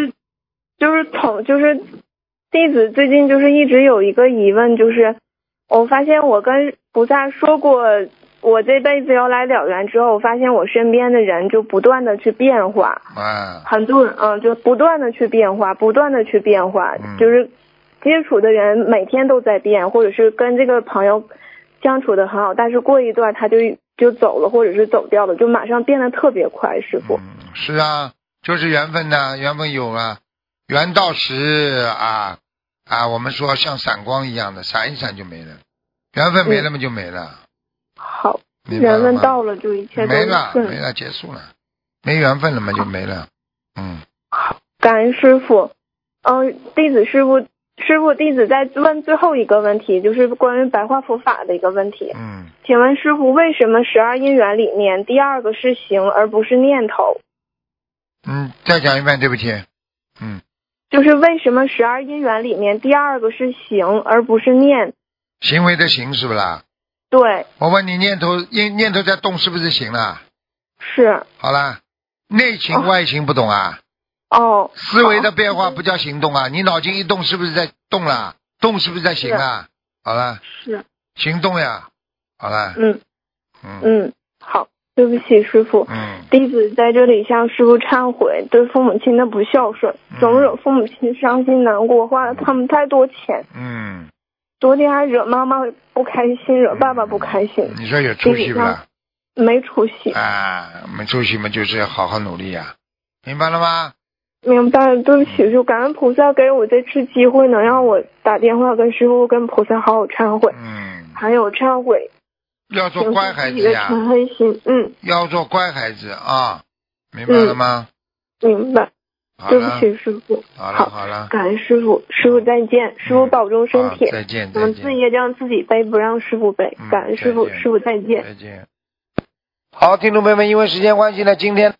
就是弟子最近就是一直有一个疑问，就是我发现我跟菩萨说过我这辈子要来了缘之后，我发现我身边的人就不断的去变化，很多人就不断的去变化，就是接触的人每天都在变，或者是跟这个朋友相处的很好，但是过一段他就走了，或者是走掉了，就马上变得特别快，师父。 是啊，就是缘分呐，缘分有啊，缘到时我们说像闪光一样的，闪一闪就没了，缘分没了嘛就没了。 好，缘分到了就一切都没了，结束了，没缘分了嘛就没了。 感恩师父。弟子在问最后一个问题，就是关于白话佛法的一个问题。请问师父，为什么12因缘里面第2个是行而不是念头？ 再讲一遍，对不起。 就是为什么12因缘里面第2个是行而不是念？ 行为的行是不啦？ 对。 我问你，念头在动是不是行了？ 是。 好了，内行外行不懂啊？思维的变化不叫行动啊，你脑筋一动是不是在动了？动是不是在行啊？好了。 是。 行动呀。好了。 好，对不起师父。弟子在这里向师父忏悔，对父母亲的不孝顺，总惹父母亲伤心难过，花了他们太多钱。昨天还惹妈妈不开心，惹爸爸不开心。 你说有出息不啦？ 没出息。 没出息嘛，就是要好好努力呀，明白了吗？ 明白了，对不起，就感恩菩萨给我这次机会，能让我打电话跟师父跟菩萨好好忏悔。还有忏悔。 要做乖孩子呀。 很黑心。 要做乖孩子啊，明白了吗？ 明白。对不起师父。 好了。 感恩师父，师父再见，师父保重身体。 再见。 我们自己也让自己背，不让师父背。感恩师父，师父再见。 再见。好，听众朋友们，因为时间关系呢，今天